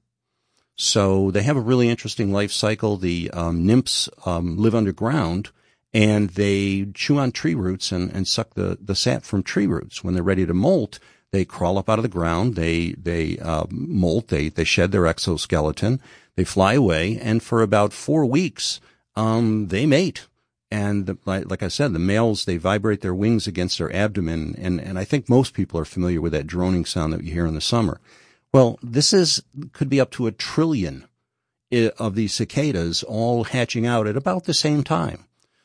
So they have a really interesting life cycle. The um, nymphs um, live underground, and they chew on tree roots and, and suck the, the sap from tree roots. When they're ready to molt, they crawl up out of the ground, they they uh, molt, they, they shed their exoskeleton, they fly away, and for about four weeks, um, they mate. And the, like, like I said, the males, they vibrate their wings against their abdomen, and, and I think most people are familiar with that droning sound that you hear in the summer. Well, this is could be up to a trillion of these cicadas all hatching out at about the same time.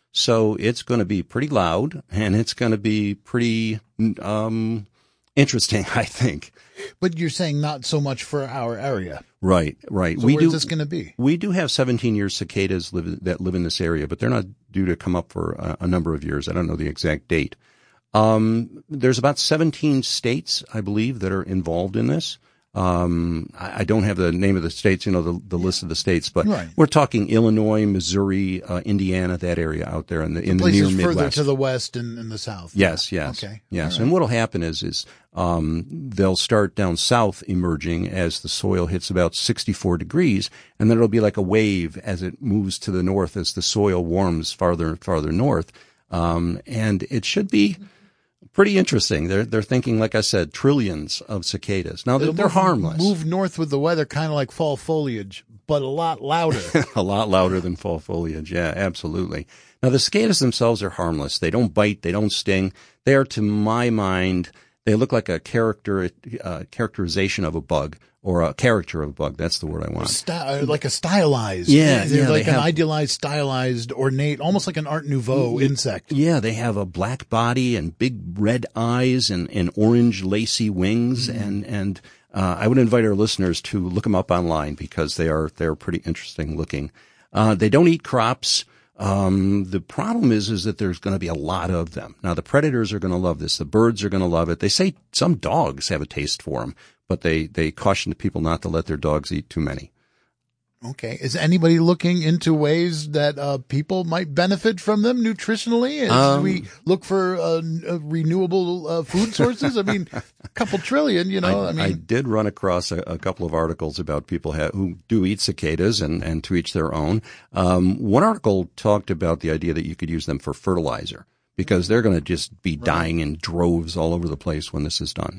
So it's going to be pretty loud, and it's going to be pretty um, interesting, I think. But you're saying not so much for our area. Right, right. So we where's do, this going to be? We do have seventeen-year cicadas live, that live in this area, but they're not due to come up for a, a number of years. I don't know the exact date. Um, there's about seventeen states, I believe, that are involved in this. Um, I, I don't have the name of the states, you know, the, the list of the states, but right. We're talking Illinois, Missouri, uh, Indiana, that area out there in the, in the, the near places Midwest. further to the west and in the south. Yes, yes. Okay. Yes. Right. And what'll happen is, is, um, they'll start down south emerging as the soil hits about sixty-four degrees, and then it'll be like a wave as it moves to the north as the soil warms farther and farther north. Um, and it should be pretty interesting. They're they're thinking, like I said, trillions of cicadas. Now they're, they're move, harmless. Move north with the weather, kind of like fall foliage, but a lot louder. A lot louder than fall foliage. Yeah, absolutely. Now the cicadas themselves are harmless. They don't bite. They don't sting. They are, to my mind, they look like a character uh, characterization of a bug. Or a character of a bug. That's the word I want. Sty- like a stylized. Yeah. They're yeah, like they an have, idealized, stylized, ornate, almost like an Art Nouveau insect. Yeah, they have a black body and big red eyes and, and orange lacy wings. Mm-hmm. And, and uh, I would invite our listeners to look them up online because they are, they're pretty interesting looking. Uh, they don't eat crops. Um, the problem is, is that there's going to be a lot of them. Now, the predators are going to love this. The birds are going to love it. They say some dogs have a taste for them. But they, they caution the people not to let their dogs eat too many. Okay. Is anybody looking into ways that uh, people might benefit from them nutritionally as um, we look for uh, uh, renewable uh, food sources? I mean, a couple trillion, you know. I, I mean, I did run across a, a couple of articles about people ha- who do eat cicadas, and, and to each their own. Um, one article talked about the idea that you could use them for fertilizer because they're going to just be right. dying in droves all over the place when this is done.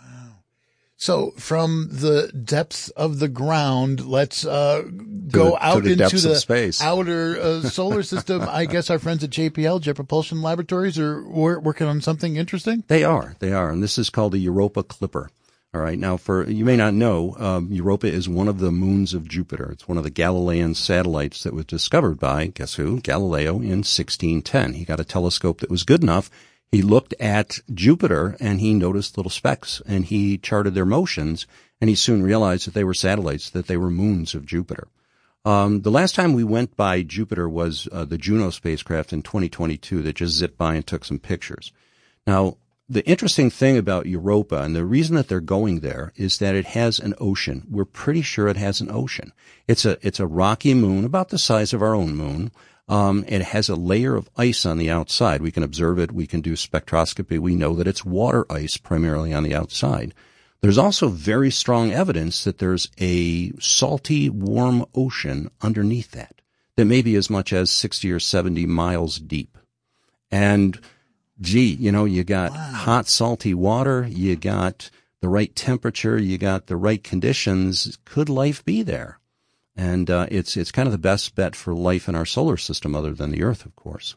So from the depths of the ground, let's uh, go the, out the into the space. outer uh, solar system. I guess our friends at J P L, Jet Propulsion Laboratories, are wor- working on something interesting. They are. They are. And this is called the Europa Clipper. All right. Now, for you may not know, um, Europa is one of the moons of Jupiter. It's one of the Galilean satellites that was discovered by, guess who? Galileo in sixteen ten. He got a telescope that was good enough. He looked at Jupiter and he noticed little specks and he charted their motions, and he soon realized that they were satellites, that they were moons of Jupiter. Um, the last time we went by Jupiter was uh, the Juno spacecraft in twenty twenty-two that just zipped by and took some pictures. Now, the interesting thing about Europa, and the reason that they're going there, is that it has an ocean. We're pretty sure it has an ocean. It's a, it's a rocky moon about the size of our own moon. Um, it has a layer of ice on the outside. We can observe it. We can do spectroscopy. We know that it's water ice primarily on the outside. There's also very strong evidence that there's a salty, warm ocean underneath that, that may be as much as sixty or seventy miles deep. And, gee, you know, you got wow. hot, salty water. You got the right temperature. You got the right conditions. Could life be there? And uh, it's it's kind of the best bet for life in our solar system, other than the Earth, of course.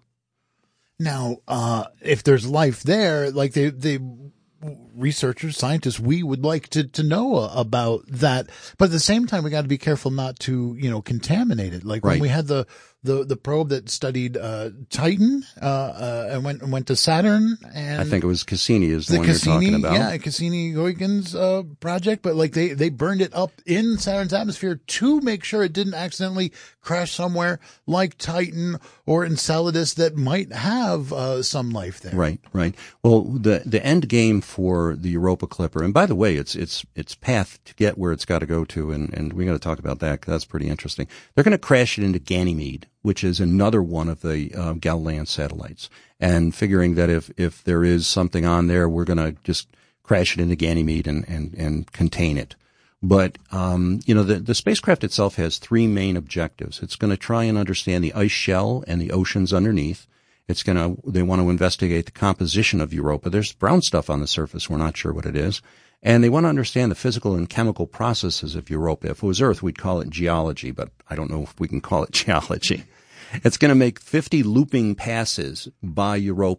Now, uh, if there's life there, like they they researchers, scientists, we would like to to know about that. But at the same time, we got to be careful not to you know contaminate it. Like right. when we had the the the probe that studied uh, Titan uh, uh, and went went to Saturn, and I think it was Cassini is the, the one Cassini, you're talking about. Yeah, Cassini-Huygens uh, project. But like they they burned it up in Saturn's atmosphere to make sure it didn't accidentally crash somewhere like Titan or Enceladus that might have uh, some life there. Right, right. Well, the the end game for the Europa Clipper, and by the way, it's it's its path to get where it's got to go to, and and we got to talk about that 'cause that's pretty interesting. They're going to crash it into Ganymede, which is another one of the uh, Galilean satellites, and figuring that if if there is something on there, we're going to just crash it into Ganymede and and and contain it. But, um, you know, the, the spacecraft itself has three main objectives. It's going to try and understand the ice shell and the oceans underneath. It's going to, they want to investigate the composition of Europa. There's brown stuff on the surface. We're not sure what it is. And they want to understand the physical and chemical processes of Europa. If it was Earth, we'd call it geology, but I don't know if we can call it geology. It's going to make fifty looping passes by Europa.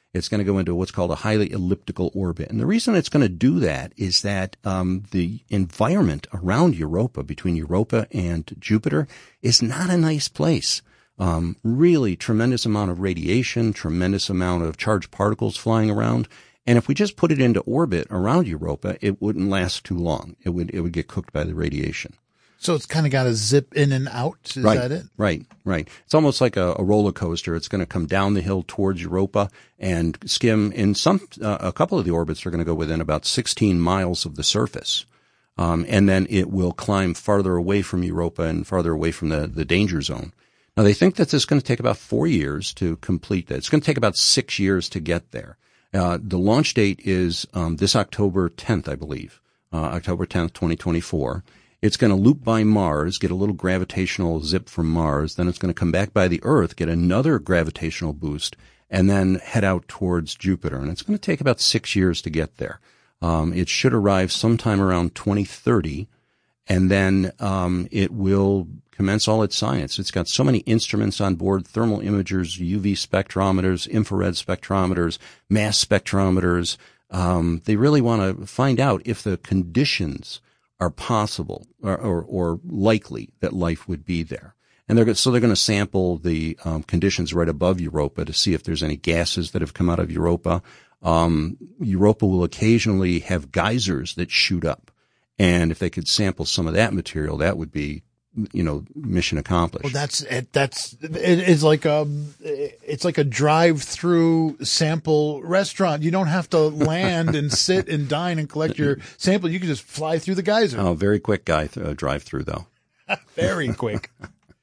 It's going to go into what's called a highly elliptical orbit. And the reason it's going to do that is that um, the environment around Europa, between Europa and Jupiter, is not a nice place. Um, really tremendous amount of radiation, tremendous amount of charged particles flying around. And if we just put it into orbit around Europa, it wouldn't last too long. It would it would get cooked by the radiation. So it's kind of got to zip in and out. Is right, that it? Right, right. It's almost like a, a roller coaster. It's going to come down the hill towards Europa and skim. In some, uh, a couple of the orbits are going to go within about sixteen miles of the surface. Um, and then it will climb farther away from Europa and farther away from the, the danger zone. Now, they think that this is going to take about four years to complete that. It's going to take about six years to get there. Uh, the launch date is um, this October tenth, I believe, uh, October tenth, twenty twenty-four. It's going to loop by Mars, get a little gravitational zip from Mars. Then it's going to come back by the Earth, get another gravitational boost, and then head out towards Jupiter. And it's going to take about six years to get there. Um, it should arrive sometime around twenty thirty, and then um, it will commence all its science. It's got so many instruments on board, thermal imagers, U V spectrometers, infrared spectrometers, mass spectrometers. Um, they really want to find out if the conditions are possible or, or, or likely that life would be there. And they're so they're going to sample the um, conditions right above Europa to see if there's any gases that have come out of Europa. Um, Europa will occasionally have geysers that shoot up. And if they could sample some of that material, that would be, you know, mission accomplished. Well, that's it. That's it is like a it's like a drive-through sample restaurant. You don't have to land and sit and dine and collect your sample. You can just fly through the geyser. Oh, very quick guy th- uh, drive-through though. Very quick.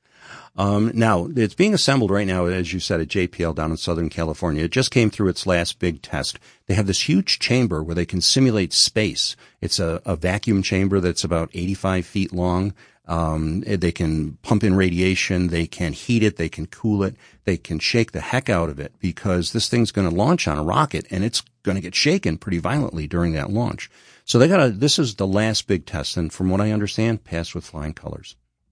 Um, now, it's being assembled right now, as you said, at J P L down in Southern California. It just came through its last big test. They have this huge chamber where they can simulate space. It's a, a vacuum chamber that's about eighty-five feet long. Um, they can pump in radiation. They can heat it. They can cool it. They can shake the heck out of it because this thing's going to launch on a rocket and it's going to get shaken pretty violently during that launch. So they got to, this is the last big test. And from what I understand, passed with flying colors.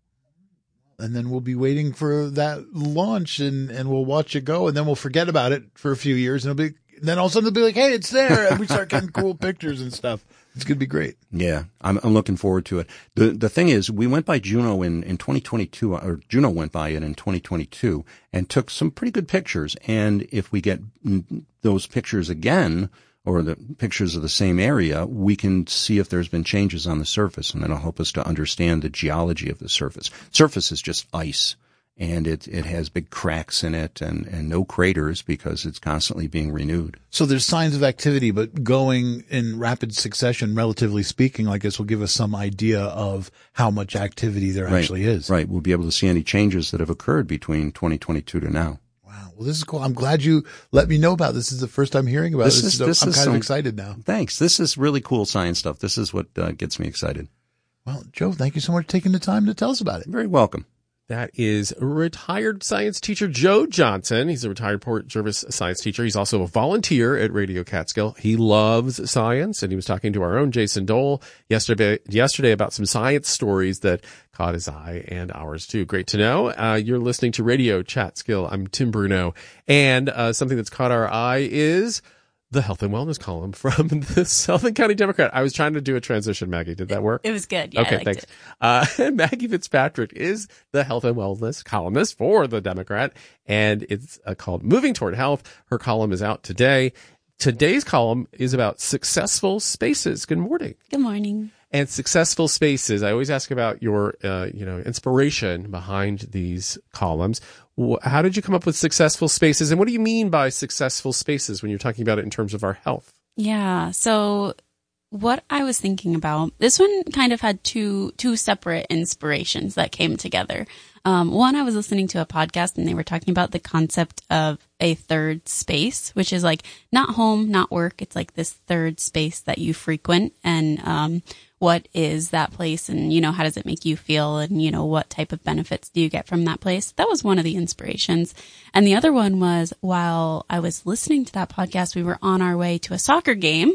And then we'll be waiting for that launch and, and we'll watch it go and then we'll forget about it for a few years and it'll be, then all of a sudden they'll be like, hey, it's there. And we start getting cool pictures and stuff. It's going to be great. Yeah, I'm, I'm looking forward to it. The the thing is, we went by Juno in, in twenty twenty-two, or Juno went by it in twenty twenty-two and took some pretty good pictures. And if we get those pictures again, or the pictures of the same area, we can see if there's been changes on the surface, and that'll help us to understand the geology of the surface. Surface is just ice. And it it has big cracks in it and, and no craters because it's constantly being renewed. So there's signs of activity, but going in rapid succession, relatively speaking, I guess will give us some idea of how much activity there right. actually is. Right. We'll be able to see any changes that have occurred between twenty twenty-two to now. Wow. Well, this is cool. I'm glad you let me know about this. This is the first time hearing about this. This. Is, this this I'm is kind some, of excited now. Thanks. This is really cool science stuff. This is what uh, gets me excited. Well, Joe, thank you so much for taking the time to tell us about it. You're very welcome. That is retired science teacher Joe Johnson. He's a retired Port Jervis science teacher. He's also a volunteer at Radio Catskill. He loves science, and he was talking to our own Jason Dole yesterday, yesterday about some science stories that caught his eye and ours too. Great to know. Uh, you're listening to Radio Catskill. I'm Tim Bruno, and uh, something that's caught our eye is the health and wellness column from the Sullivan County Democrat. I was trying to do a transition, Maggie. Did that work? It was good. Yeah, okay, I liked thanks. It. Uh, Maggie Fitzpatrick is the health and wellness columnist for the Democrat, and it's uh, called Moving Toward Health. Her column is out today. Today's column is about successful spaces. Good morning. Good morning. And successful spaces. I always ask about your, uh, you know, inspiration behind these columns. How did you come up with successful spaces? And what do you mean by successful spaces when you're talking about it in terms of our health? Yeah. So what I was thinking about, this one kind of had two, two separate inspirations that came together. Um, one, I was listening to a podcast and they were talking about the concept of a third space, which is like not home, not work. It's like this third space that you frequent, and, um, what is that place, and, you know, how does it make you feel, and, you know, what type of benefits do you get from that place? That was one of the inspirations. And the other one was, while I was listening to that podcast, we were on our way to a soccer game,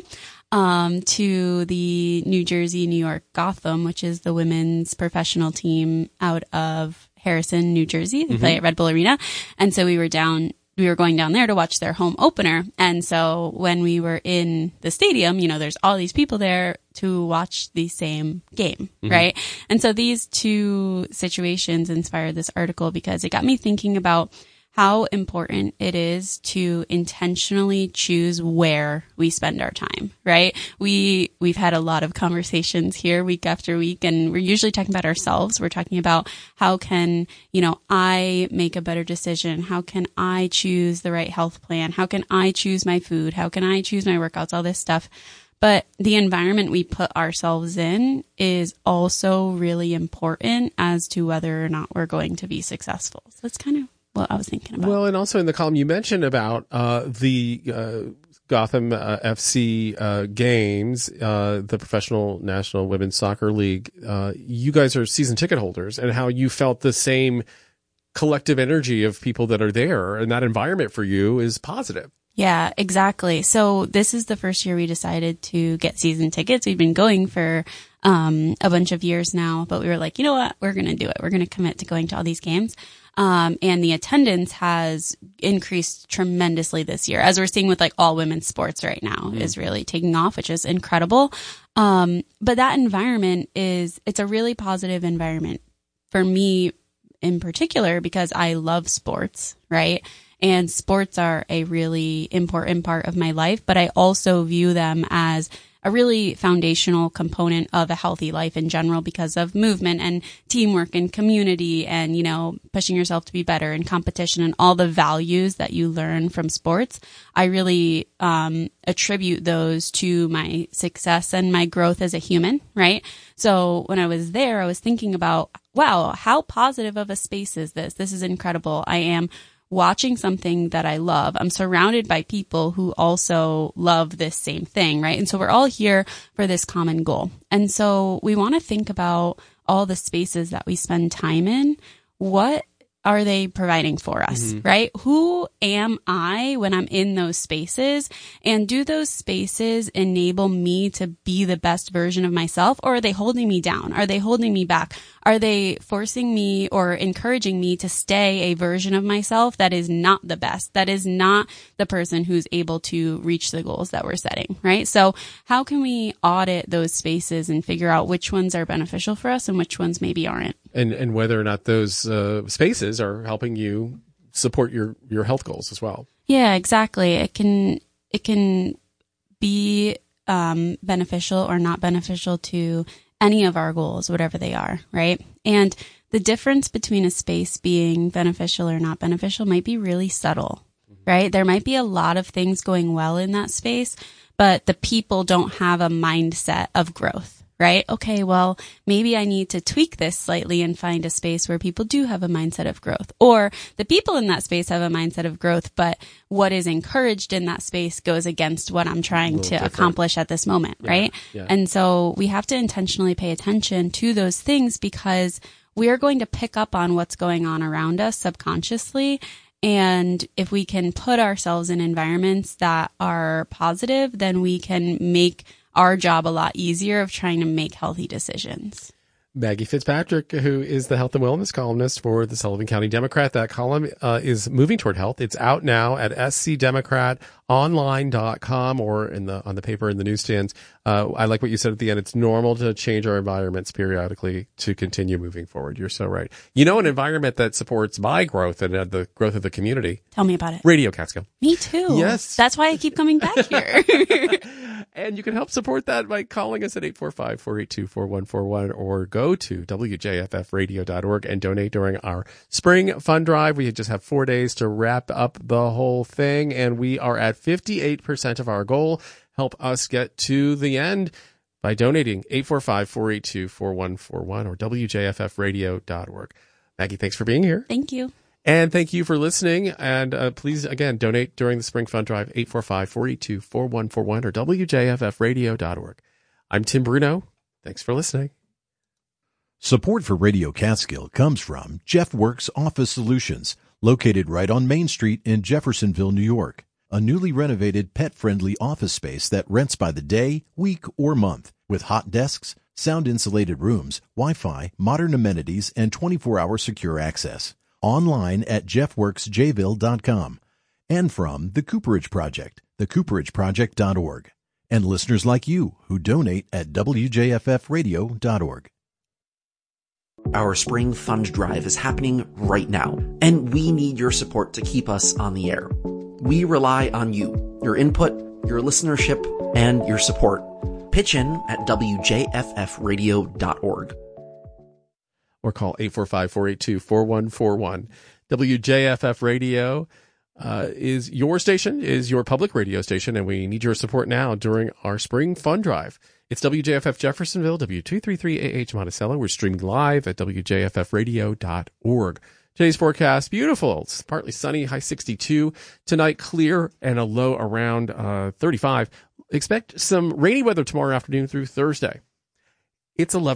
um, to the New Jersey, New York Gotham, which is the women's professional team out of Harrison, New Jersey. They mm-hmm. play at Red Bull Arena. And so we were down we were going down there to watch their home opener. And so when we were in the stadium, you know, there's all these people there to watch the same game, mm-hmm. right? And so these two situations inspired this article because it got me thinking about how important it is to intentionally choose where we spend our time, right? We, we've had a lot of conversations here week after week, and we're usually talking about ourselves. We're talking about how can, you know, I make a better decision? How can I choose the right health plan? How can I choose my food? How can I choose my workouts? All this stuff. But the environment we put ourselves in is also really important as to whether or not we're going to be successful. So that's kind of what I was thinking about. Well, and also in the column you mentioned about uh, the uh, Gotham uh, F C uh, games, uh, the Professional National Women's Soccer League. Uh, you guys are season ticket holders, and how you felt the same collective energy of people that are there, and that environment for you is positive. Yeah, exactly. So this is the first year we decided to get season tickets. We've been going for um, a bunch of years now, but we were like, you know what? We're going to do it. We're going to commit to going to all these games. Um, and the attendance has increased tremendously this year, as we're seeing with like all women's sports right now mm. is really taking off, which is incredible. Um, but that environment is, it's a really positive environment for me in particular, because I love sports, right? And sports are a really important part of my life, but I also view them as a really foundational component of a healthy life in general because of movement and teamwork and community and, you know, pushing yourself to be better and competition and all the values that you learn from sports. I really um, attribute those to my success and my growth as a human, right? So when I was there, I was thinking about, wow, how positive of a space is this? This is incredible. I am watching something that I love. I'm surrounded by people who also love this same thing, right? And so we're all here for this common goal. And so we want to think about all the spaces that we spend time in. What are they providing for us, mm-hmm. right? Who am I when I'm in those spaces? And do those spaces enable me to be the best version of myself? Or are they holding me down? Are they holding me back? Are they forcing me or encouraging me to stay a version of myself that is not the best, that is not the person who's able to reach the goals that we're setting, right? So how can we audit those spaces and figure out which ones are beneficial for us and which ones maybe aren't? And and whether or not those uh, spaces are helping you support your, your health goals as well. Yeah, exactly. It can it can be um, beneficial or not beneficial to any of our goals, whatever they are, right? And the difference between a space being beneficial or not beneficial might be really subtle, right? There might be a lot of things going well in that space, but the people don't have a mindset of growth. Right? Okay, well, maybe I need to tweak this slightly and find a space where people do have a mindset of growth. Or the people in that space have a mindset of growth, but what is encouraged in that space goes against what I'm trying to different. accomplish at this moment, yeah, right? Yeah. And so we have to intentionally pay attention to those things because we are going to pick up on what's going on around us subconsciously. And if we can put ourselves in environments that are positive, then we can make our job a lot easier of trying to make healthy decisions. Maggie Fitzpatrick, who is the health and wellness columnist for the Sullivan County Democrat. That column uh, is Moving Toward Health. It's out now at s c democrat online dot com or in the on the paper in the newsstands. Uh, I like what you said at the end. It's normal to change our environments periodically to continue moving forward. You're so right. You know, an environment that supports my growth and uh, the growth of the community. Tell me about it. Radio Catskill. Me too. Yes. That's why I keep coming back here. And you can help support that by calling us at eight four five, four eight two, four one four one or go to w j f f radio dot org and donate during our spring fund drive. We just have four days to wrap up the whole thing, and we are at fifty-eight percent of our goal. Help us get to the end by donating eight four five, four eight two, four one four one or w j f f radio dot org. Maggie, thanks for being here. Thank you. And thank you for listening. And uh, please, again, donate during the Spring Fund Drive, eight four five, four eight two, four one four one or w j f f radio dot org. I'm Tim Bruno. Thanks for listening. Support for Radio Catskill comes from Jeff Works Office Solutions, located right on Main Street in Jeffersonville, New York. A newly renovated pet-friendly office space that rents by the day, week, or month, with hot desks, sound-insulated rooms, Wi-Fi, modern amenities, and twenty-four hour secure access. Online at jeff works j ville dot com. and from the Cooperage Project, the cooperage project dot org, and listeners like you who donate at w j f f radio dot org. Our spring fund drive is happening right now, and we need your support to keep us on the air. We rely on you, your input, your listenership, and your support. Pitch in at w j f f radio dot org. Or call eight four five, four eight two, four one four one. W J F F Radio uh, is your station, is your public radio station, and we need your support now during our spring fund drive. It's W J F F Jeffersonville, W two thirty-three A H Monticello. We're streaming live at w j f f radio dot org. Today's forecast, beautiful. It's partly sunny, high sixty-two. Tonight, clear and a low around uh, thirty-five. Expect some rainy weather tomorrow afternoon through Thursday. It's eleven.